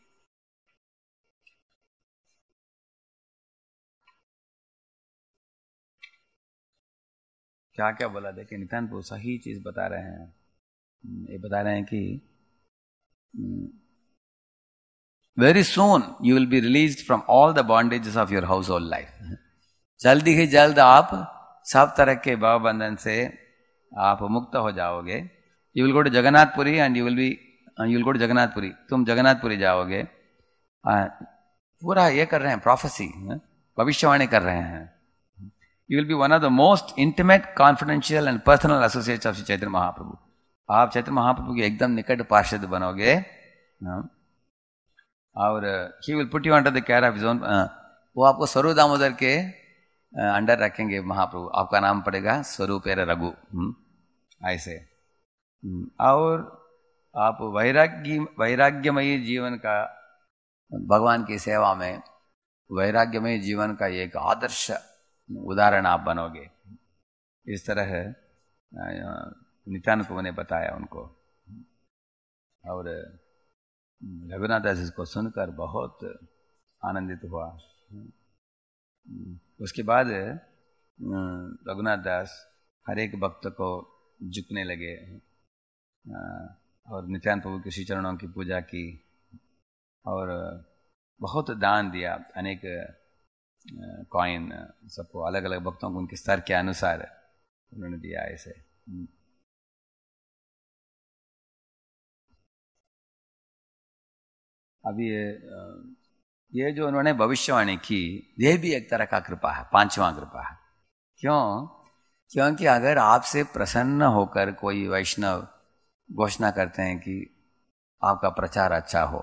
क्या क्या बोला, देखिए नित्यानंद प्रभु सही चीज बता रहे हैं। ये बता रहे हैं कि very soon you will be released from all the bondages of your household life. जल्दी ही जल्द आप सब तरह के भाव बंधन से आप मुक्त हो जाओगे। You will go to Jagannathpuri and you will be you will go to Jagannathpuri, तुम जगन्नाथपुरी जाओगे। पूरा ये कर रहे हैं, प्रोफेसी, भविष्यवाणी कर रहे हैं। You will be one of the most intimate, confidential and personal associates of चैतन्य महाप्रभु। आप चैतन्य महाप्रभु के एकदम निकट पार्षद बनोगे, और he will put you under the care of his own, वो आपको स्वरूप दामोदर के अंडर रखेंगे महाप्रभु। आपका नाम पड़ेगा स्वरूप रघु, ऐसे। और आप वैराग्य वैराग्यमयी जीवन का, भगवान की सेवा में वैराग्यमयी जीवन का एक आदर्श उदाहरण आप बनोगे। इस तरह नित्यानंद प्रभु ने बताया उनको। और रघुनाथ दास इसको सुनकर बहुत आनंदित हुआ। उसके बाद रघुनाथ दास हर एक भक्त को झुकने लगे और नित्यानंद प्रभु के श्री चरणों की पूजा की और बहुत दान दिया। अनेक कॉइन सबको, अलग अलग भक्तों को उनके स्तर के अनुसार उन्होंने दिया ऐसे। अभी ये ये जो उन्होंने भविष्यवाणी की, ये भी एक तरह का कृपा है, पांचवा कृपा है। क्यों? क्योंकि अगर आपसे प्रसन्न होकर कोई वैष्णव घोषणा करते हैं कि आपका प्रचार अच्छा हो,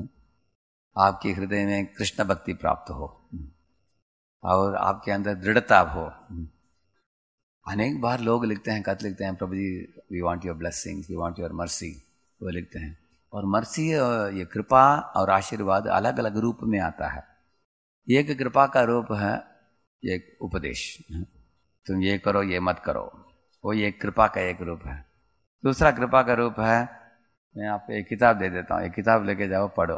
आपके हृदय में कृष्ण भक्ति प्राप्त हो और आपके अंदर दृढ़ता हो। अनेक बार लोग लिखते हैं, खत लिखते हैं, Prabhu ji we want your blessings, we want your mercy, वो लिखते हैं। और मर्सी, ये कृपा और आशीर्वाद अलग अलग रूप में आता है। एक कृपा का रूप है एक उपदेश, तुम ये करो ये मत करो, वो एक कृपा का एक रूप है। दूसरा कृपा का रूप है, मैं आपको एक किताब दे देता हूँ, एक किताब लेके जाओ पढ़ो।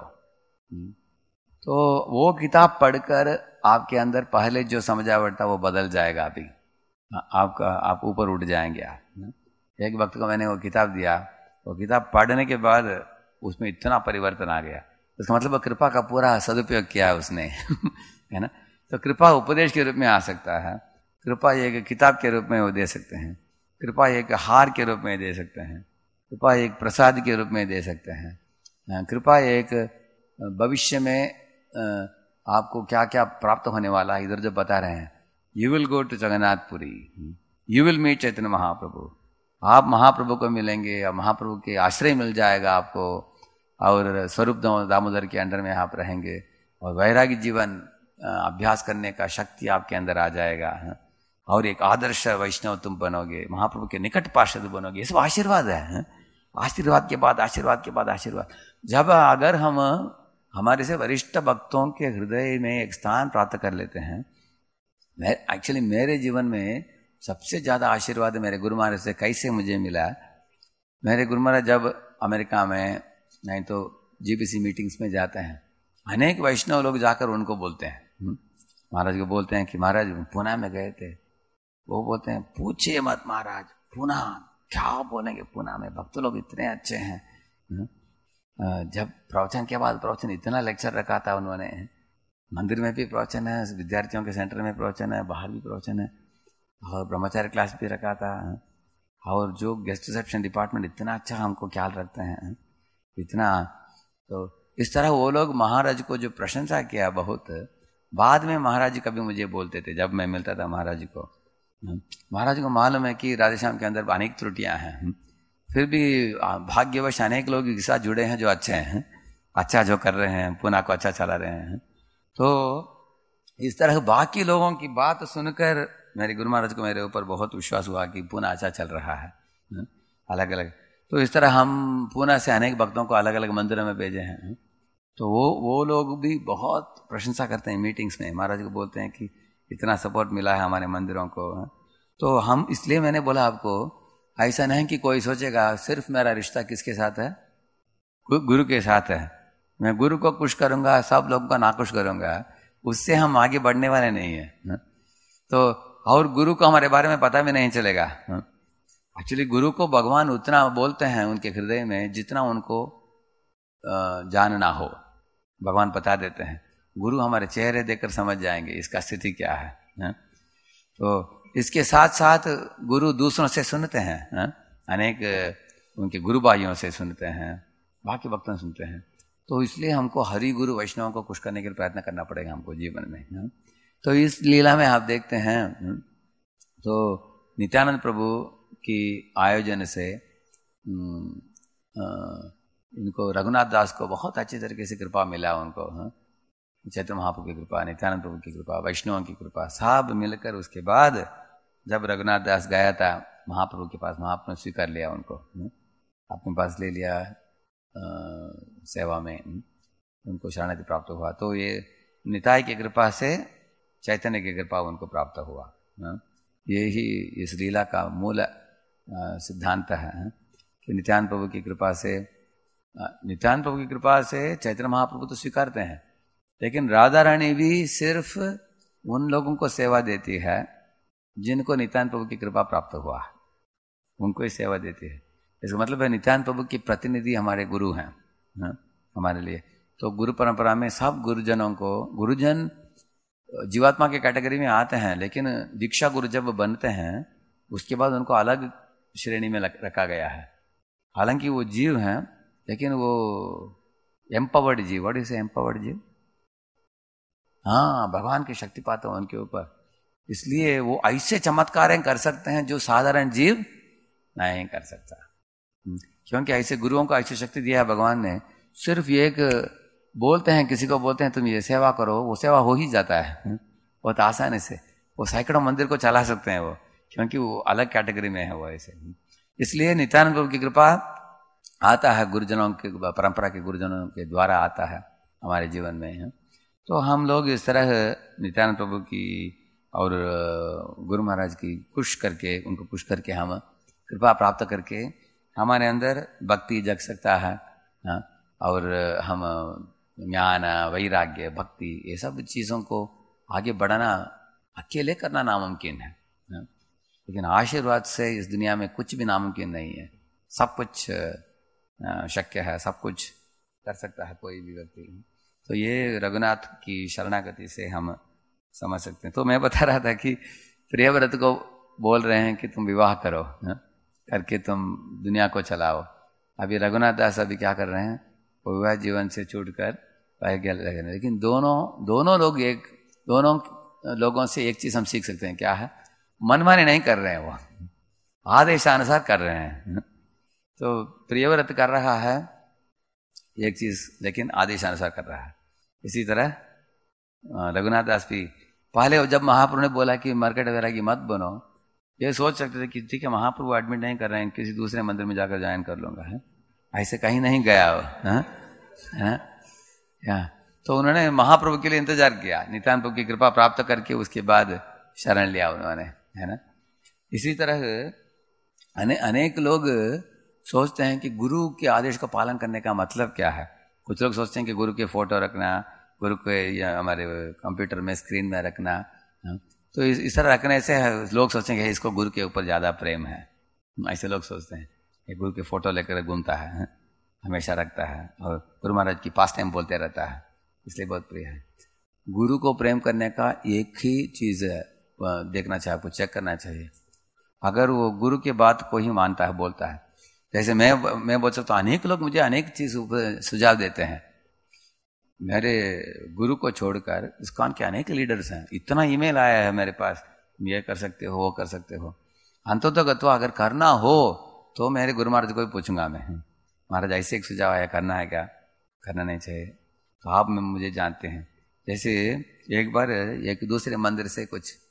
तो वो किताब पढ़कर आपके अंदर पहले जो समझावट था वो बदल जाएगा। अभी आपका आप ऊपर उठ जाएंगे। आप एक वक्त को मैंने वो किताब दिया, वो किताब पढ़ने के बाद उसमें इतना परिवर्तन आ गया। इसका मतलब वो कृपा का पूरा सदुपयोग किया उसने है ना। तो कृपा उपदेश के रूप में आ सकता है, कृपा एक किताब के रूप में वो दे सकते हैं, कृपा एक हार के रूप में दे सकते हैं, कृपा एक प्रसाद के रूप में दे सकते हैं, कृपा एक भविष्य में आपको क्या क्या प्राप्त होने वाला है इधर जो बता रहे हैं। You will go to Jagannathpuri, you will meet Chaitanya Mahaprabhu, आप महाप्रभु को मिलेंगे और महाप्रभु के आश्रय मिल जाएगा आपको, और स्वरूप दामोदर के अंडर में आप रहेंगे और वैरागी जीवन अभ्यास करने का शक्ति आपके अंदर आ जाएगा, और एक आदर्श वैष्णव तुम बनोगे, महाप्रभु के निकट पार्षद बनोगे। ये सब आशीर्वाद है, आशीर्वाद के बाद आशीर्वाद के बाद आशीर्वाद। जब अगर हम हमारे से वरिष्ठ भक्तों के हृदय में एक स्थान प्राप्त कर लेते हैं, मैं एक्चुअली मेरे जीवन में सबसे ज़्यादा आशीर्वाद मेरे गुरु महाराज से कैसे मुझे मिला। मेरे गुरु महाराज जब अमेरिका में नहीं तो जीबीसी मीटिंग्स में जाते हैं, अनेक वैष्णव लोग जाकर उनको बोलते हैं, महाराज को बोलते हैं कि महाराज पुणे में गए थे। वो बोलते हैं पूछिए मत महाराज, पुणे क्या बोलेंगे, पुणे में भक्त लोग इतने अच्छे हैं। जब प्रवचन के बाद प्रवचन इतना लेक्चर रखा था उन्होंने, मंदिर में भी प्रवचन है, विद्यार्थियों के सेंटर में प्रवचन है, बाहर भी प्रवचन है, और ब्रह्मचारी क्लास भी रखा था, और जो गेस्ट रिसेप्शन डिपार्टमेंट इतना अच्छा हमको ख्याल रखते हैं इतना। तो इस तरह वो लोग महाराज को जो प्रशंसा किया बहुत। बाद में महाराज जी कभी मुझे बोलते थे, जब मैं मिलता था महाराज जी को, महाराज को मालूम है कि राधेश्याम के अंदर अनेक त्रुटियां हैं, फिर भी भाग्यवश अनेक लोग के साथ जुड़े हैं जो अच्छे हैं, अच्छा जो कर रहे हैं, पुणे को अच्छा चला रहे हैं। तो इस तरह बाकी लोगों की बात सुनकर मेरे गुरु महाराज को मेरे ऊपर बहुत विश्वास हुआ कि पुणे अच्छा चल रहा है अलग अलग। तो इस तरह हम पुणे से अनेक भक्तों को अलग अलग मंदिरों में भेजे हैं। तो वो वो लोग भी बहुत प्रशंसा करते हैं मीटिंग्स में, महाराज को बोलते हैं कि इतना सपोर्ट मिला है हमारे मंदिरों को। तो हम इसलिए मैंने बोला आपको, ऐसा नहीं कि कोई सोचेगा सिर्फ मेरा रिश्ता किसके साथ है, गुरु के साथ है, मैं गुरु को खुश करूंगा सब लोगों का नाखुश करूंगा, उससे हम आगे बढ़ने वाले नहीं है। तो और गुरु को हमारे बारे में पता भी नहीं चलेगा। एक्चुअली गुरु को भगवान उतना बोलते हैं उनके हृदय में जितना उनको जानना हो, भगवान बता देते हैं। गुरु हमारे चेहरे देखकर समझ जाएंगे इसका स्थिति क्या है, है? तो इसके साथ साथ गुरु दूसरों से सुनते हैं, है? अनेक उनके गुरु भाइयों से सुनते हैं, बाकी भक्तों से सुनते हैं। तो इसलिए हमको हरि गुरु वैष्णवों को खुश करने के लिए प्रयत्न करना पड़ेगा हमको जीवन में, है? तो इस लीला में आप देखते हैं तो नित्यानंद प्रभु की आयोजन से इनको रघुनाथ दास को बहुत अच्छी तरीके से कृपा मिला उनको, हाँ? चैतन्य महाप्रभु की कृपा, नित्यानंद प्रभु की कृपा, वैष्णवों की कृपा, सब मिलकर उसके बाद जब रघुनाथ दास गया था महाप्रभु के पास, महाप्रभु ने स्वीकार लिया उनको, अपने पास ले लिया आ, सेवा में, उनको शरणागति प्राप्त हुआ। तो ये निताई की कृपा से चैतन्य की कृपा उनको प्राप्त हुआ। यही इस लीला का मूल सिद्धांत है कि नित्यानंद प्रभु की कृपा से, नित्यानंद प्रभु की कृपा से चैतन्य महाप्रभु तो स्वीकारते हैं, लेकिन राधा रानी भी सिर्फ उन लोगों को सेवा देती है जिनको नित्यानंद प्रभु की कृपा प्राप्त हुआ, उनको ही सेवा देती है। इसका मतलब है नित्यानंद प्रभु की प्रतिनिधि हमारे गुरु हैं, है? हमारे लिए। तो गुरु परंपरा में सब गुरुजनों को, गुरुजन जीवात्मा के कैटेगरी में आते हैं, लेकिन दीक्षा गुरु जब बनते हैं उसके बाद उनको अलग श्रेणी में रखा गया है। हालांकि वो जीव हैं, लेकिन वो एम्पावर्ड जीव, व्हाट इज एम्पावर्ड जीव, हाँ, भगवान की शक्ति पाते हैं उनके ऊपर, इसलिए वो ऐसे चमत्कार कर सकते हैं जो साधारण जीव नहीं कर सकता। क्योंकि ऐसे गुरुओं को ऐसी शक्ति दिया है भगवान ने। सिर्फ एक बोलते हैं, किसी को बोलते हैं तुम ये सेवा करो, वो सेवा हो ही जाता है बहुत आसानी से। वो सैकड़ों मंदिर को चला सकते हैं वो, क्योंकि वो अलग कैटेगरी में है वो ऐसे। इसलिए नित्यानंद प्रभु की कृपा आता है गुरुजनों के, परंपरा के गुरुजनों के द्वारा आता है हमारे जीवन में। तो हम लोग इस तरह नित्यानंद प्रभु की और गुरु महाराज की खुश करके, उनको खुश करके हम कृपा प्राप्त करके हमारे अंदर भक्ति जग सकता है, हाँ? और हम ज्ञान, वैराग्य, भक्ति, ये सब चीज़ों को आगे बढ़ाना अकेले करना नामुमकिन है, हाँ? लेकिन आशीर्वाद से इस दुनिया में कुछ भी नामुमकिन नहीं है, सब कुछ शक्य है, सब कुछ कर सकता है कोई भी व्यक्ति। तो ये रघुनाथ की शरणागति से हम समझ सकते हैं। तो मैं बता रहा था कि प्रियव्रत को बोल रहे हैं कि तुम विवाह करो, हाँ? करके तुम दुनिया को चलाओ। अभी रघुनाथ दास अभी क्या कर रहे हैं, वो विवाह जीवन से छूटकर वैज्ञ लगे हैं। लेकिन दोनों दोनों लोग एक दोनों लोगों से एक चीज़ हम सीख सकते हैं, क्या है, मनमानी नहीं कर रहे हैं, वो आदेशानुसार कर रहे हैं। तो प्रियव्रत कर रहा है एक चीज़, लेकिन आदेशानुसार कर रहा है। इसी तरह रघुनाथ दास भी पहले जब महाप्रभु ने बोला कि मरकट वैरागी मत बनो, ये सोच सकते थे कि ठीक है महाप्रभु एडमिट नहीं कर रहे हैं, किसी दूसरे मंदिर में जाकर ज्वाइन कर लूंगा, है? ऐसे कहीं नहीं गया वो, है? है? तो उन्होंने महाप्रभु के लिए इंतजार किया, नित्यानंद प्रभु की कृपा प्राप्त करके उसके बाद शरण लिया उन्होंने, है ना। इसी तरह अने, अनेक लोग सोचते हैं कि गुरु के आदेश का पालन करने का मतलब क्या है। कुछ लोग सोचते हैं कि गुरु के फोटो रखना, गुरु के या हमारे कंप्यूटर में स्क्रीन में रखना, तो इस, इस तरह रखने से लोग सोचेंगे इसको गुरु के ऊपर ज़्यादा प्रेम है, ऐसे लोग सोचते हैं। कि गुरु के फोटो लेकर घूमता है, हमेशा रखता है, और गुरु महाराज की पास टाइम बोलते रहता है, इसलिए बहुत प्रिय है। गुरु को प्रेम करने का एक ही चीज़ देखना चाहिए, आपको चेक करना चाहिए। अगर वो गुरु की बात को ही मानता है, बोलता है, जैसे मैं मैं बोल सकता हूँ, अनेक लोग मुझे अनेक चीज़ सुझाव देते हैं। मेरे गुरु को छोड़कर इस्कॉन के अनेक लीडर्स हैं, इतना ईमेल आया है मेरे पास, ये कर सकते हो, वो कर सकते हो। अंततः अगर करना हो तो मेरे गुरु महाराज को भी पूछूंगा मैं, महाराज ऐसे एक सुझाव आया, करना है क्या, करना नहीं चाहिए, तो आप मुझे जानते हैं। जैसे एक बार एक दूसरे मंदिर से कुछ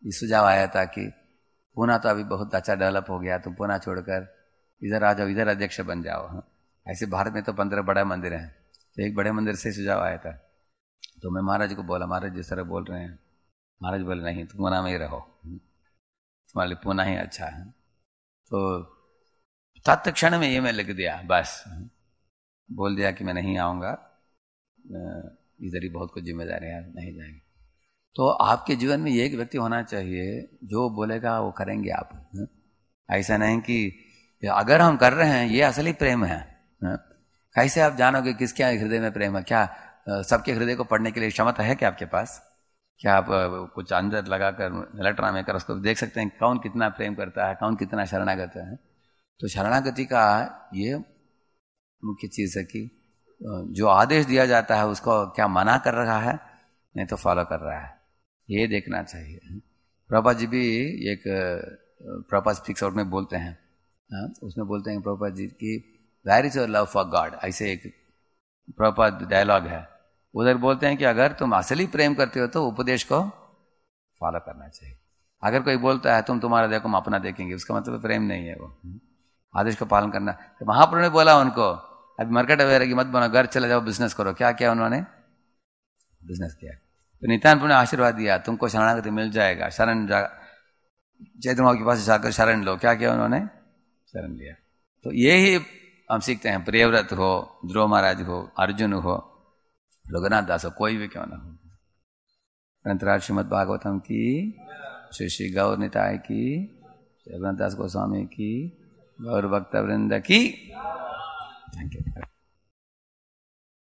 ये सुझाव आया था कि पूना तो अभी बहुत अच्छा डेवलप हो गया, तुम पूना छोड़कर इधर आ जाओ, इधर अध्यक्ष बन जाओ। हाँ, ऐसे भारत में तो पंद्रह बड़ा मंदिर हैं, तो एक बड़े मंदिर से सुझाव आया था। तो मैं महाराज को बोला, महाराज जिस तरह बोल रहे हैं, महाराज बोले नहीं, तुम पूना में ही रहो, तुम्हारे लिए पूना ही अच्छा है। तो तत्क्षण में ये मैं लिख दिया, बस बोल दिया कि मैं नहीं आऊँगा, इधर ही बहुत कुछ जिम्मेदारी है, नहीं जाएंगे। तो आपके जीवन में एक व्यक्ति होना चाहिए जो बोलेगा वो करेंगे आप। ऐसा नहीं कि अगर हम कर रहे हैं ये असली प्रेम है। कैसे आप जानोगे किसके हृदय में प्रेम है? क्या सबके हृदय को पढ़ने के लिए क्षमता है क्या आपके पास? क्या आप कुछ अंदर लगाकर इलेक्ट्रॉन में कर उसको देख सकते हैं कौन कितना प्रेम करता है, कौन कितना शरणागत है? तो शरणागति का ये मुख्य चीज़ है कि जो आदेश दिया जाता है उसको क्या मना कर रहा है, नहीं तो फॉलो कर रहा है, ये देखना चाहिए। प्रभुपाद जी भी एक प्रभुपाद स्पीक्स आउट में बोलते हैं, उसमें बोलते हैं प्रभुपाद जी की where is your love for God, ऐसे एक प्रभुपाद डायलॉग है। उधर बोलते हैं कि अगर तुम असली प्रेम करते हो तो उपदेश को फॉलो करना चाहिए। अगर कोई बोलता है तुम तुम्हारा देखो हम अपना देखेंगे, उसका मतलब प्रेम नहीं है, वो आदेश का पालन करना। तो महाप्रभु ने बोला उनको अभी मरकट वगैरह की मत बनो, घर चले जाओ, बिजनेस करो। क्या किया उन्होंने? बिजनेस किया। तो नित्यानंद ने आशीर्वाद दिया तुमको शरणागति मिल जाएगा, शरण जा चैतन्य के पास जाकर शरण लो। क्या किया उन्होंने? शरण लिया। तो ये ही हम सीखते हैं, प्रियव्रत हो, ध्रुव महाराज हो, अर्जुन हो, रघुनाथ दास हो, कोई भी क्यों ना हो। अनंतराज श्रीमद् भागवतम की, श्री श्री गौर निताय की, रघुनाथ दास गोस्वामी की, गौर भक्त वृंद की। Thank you.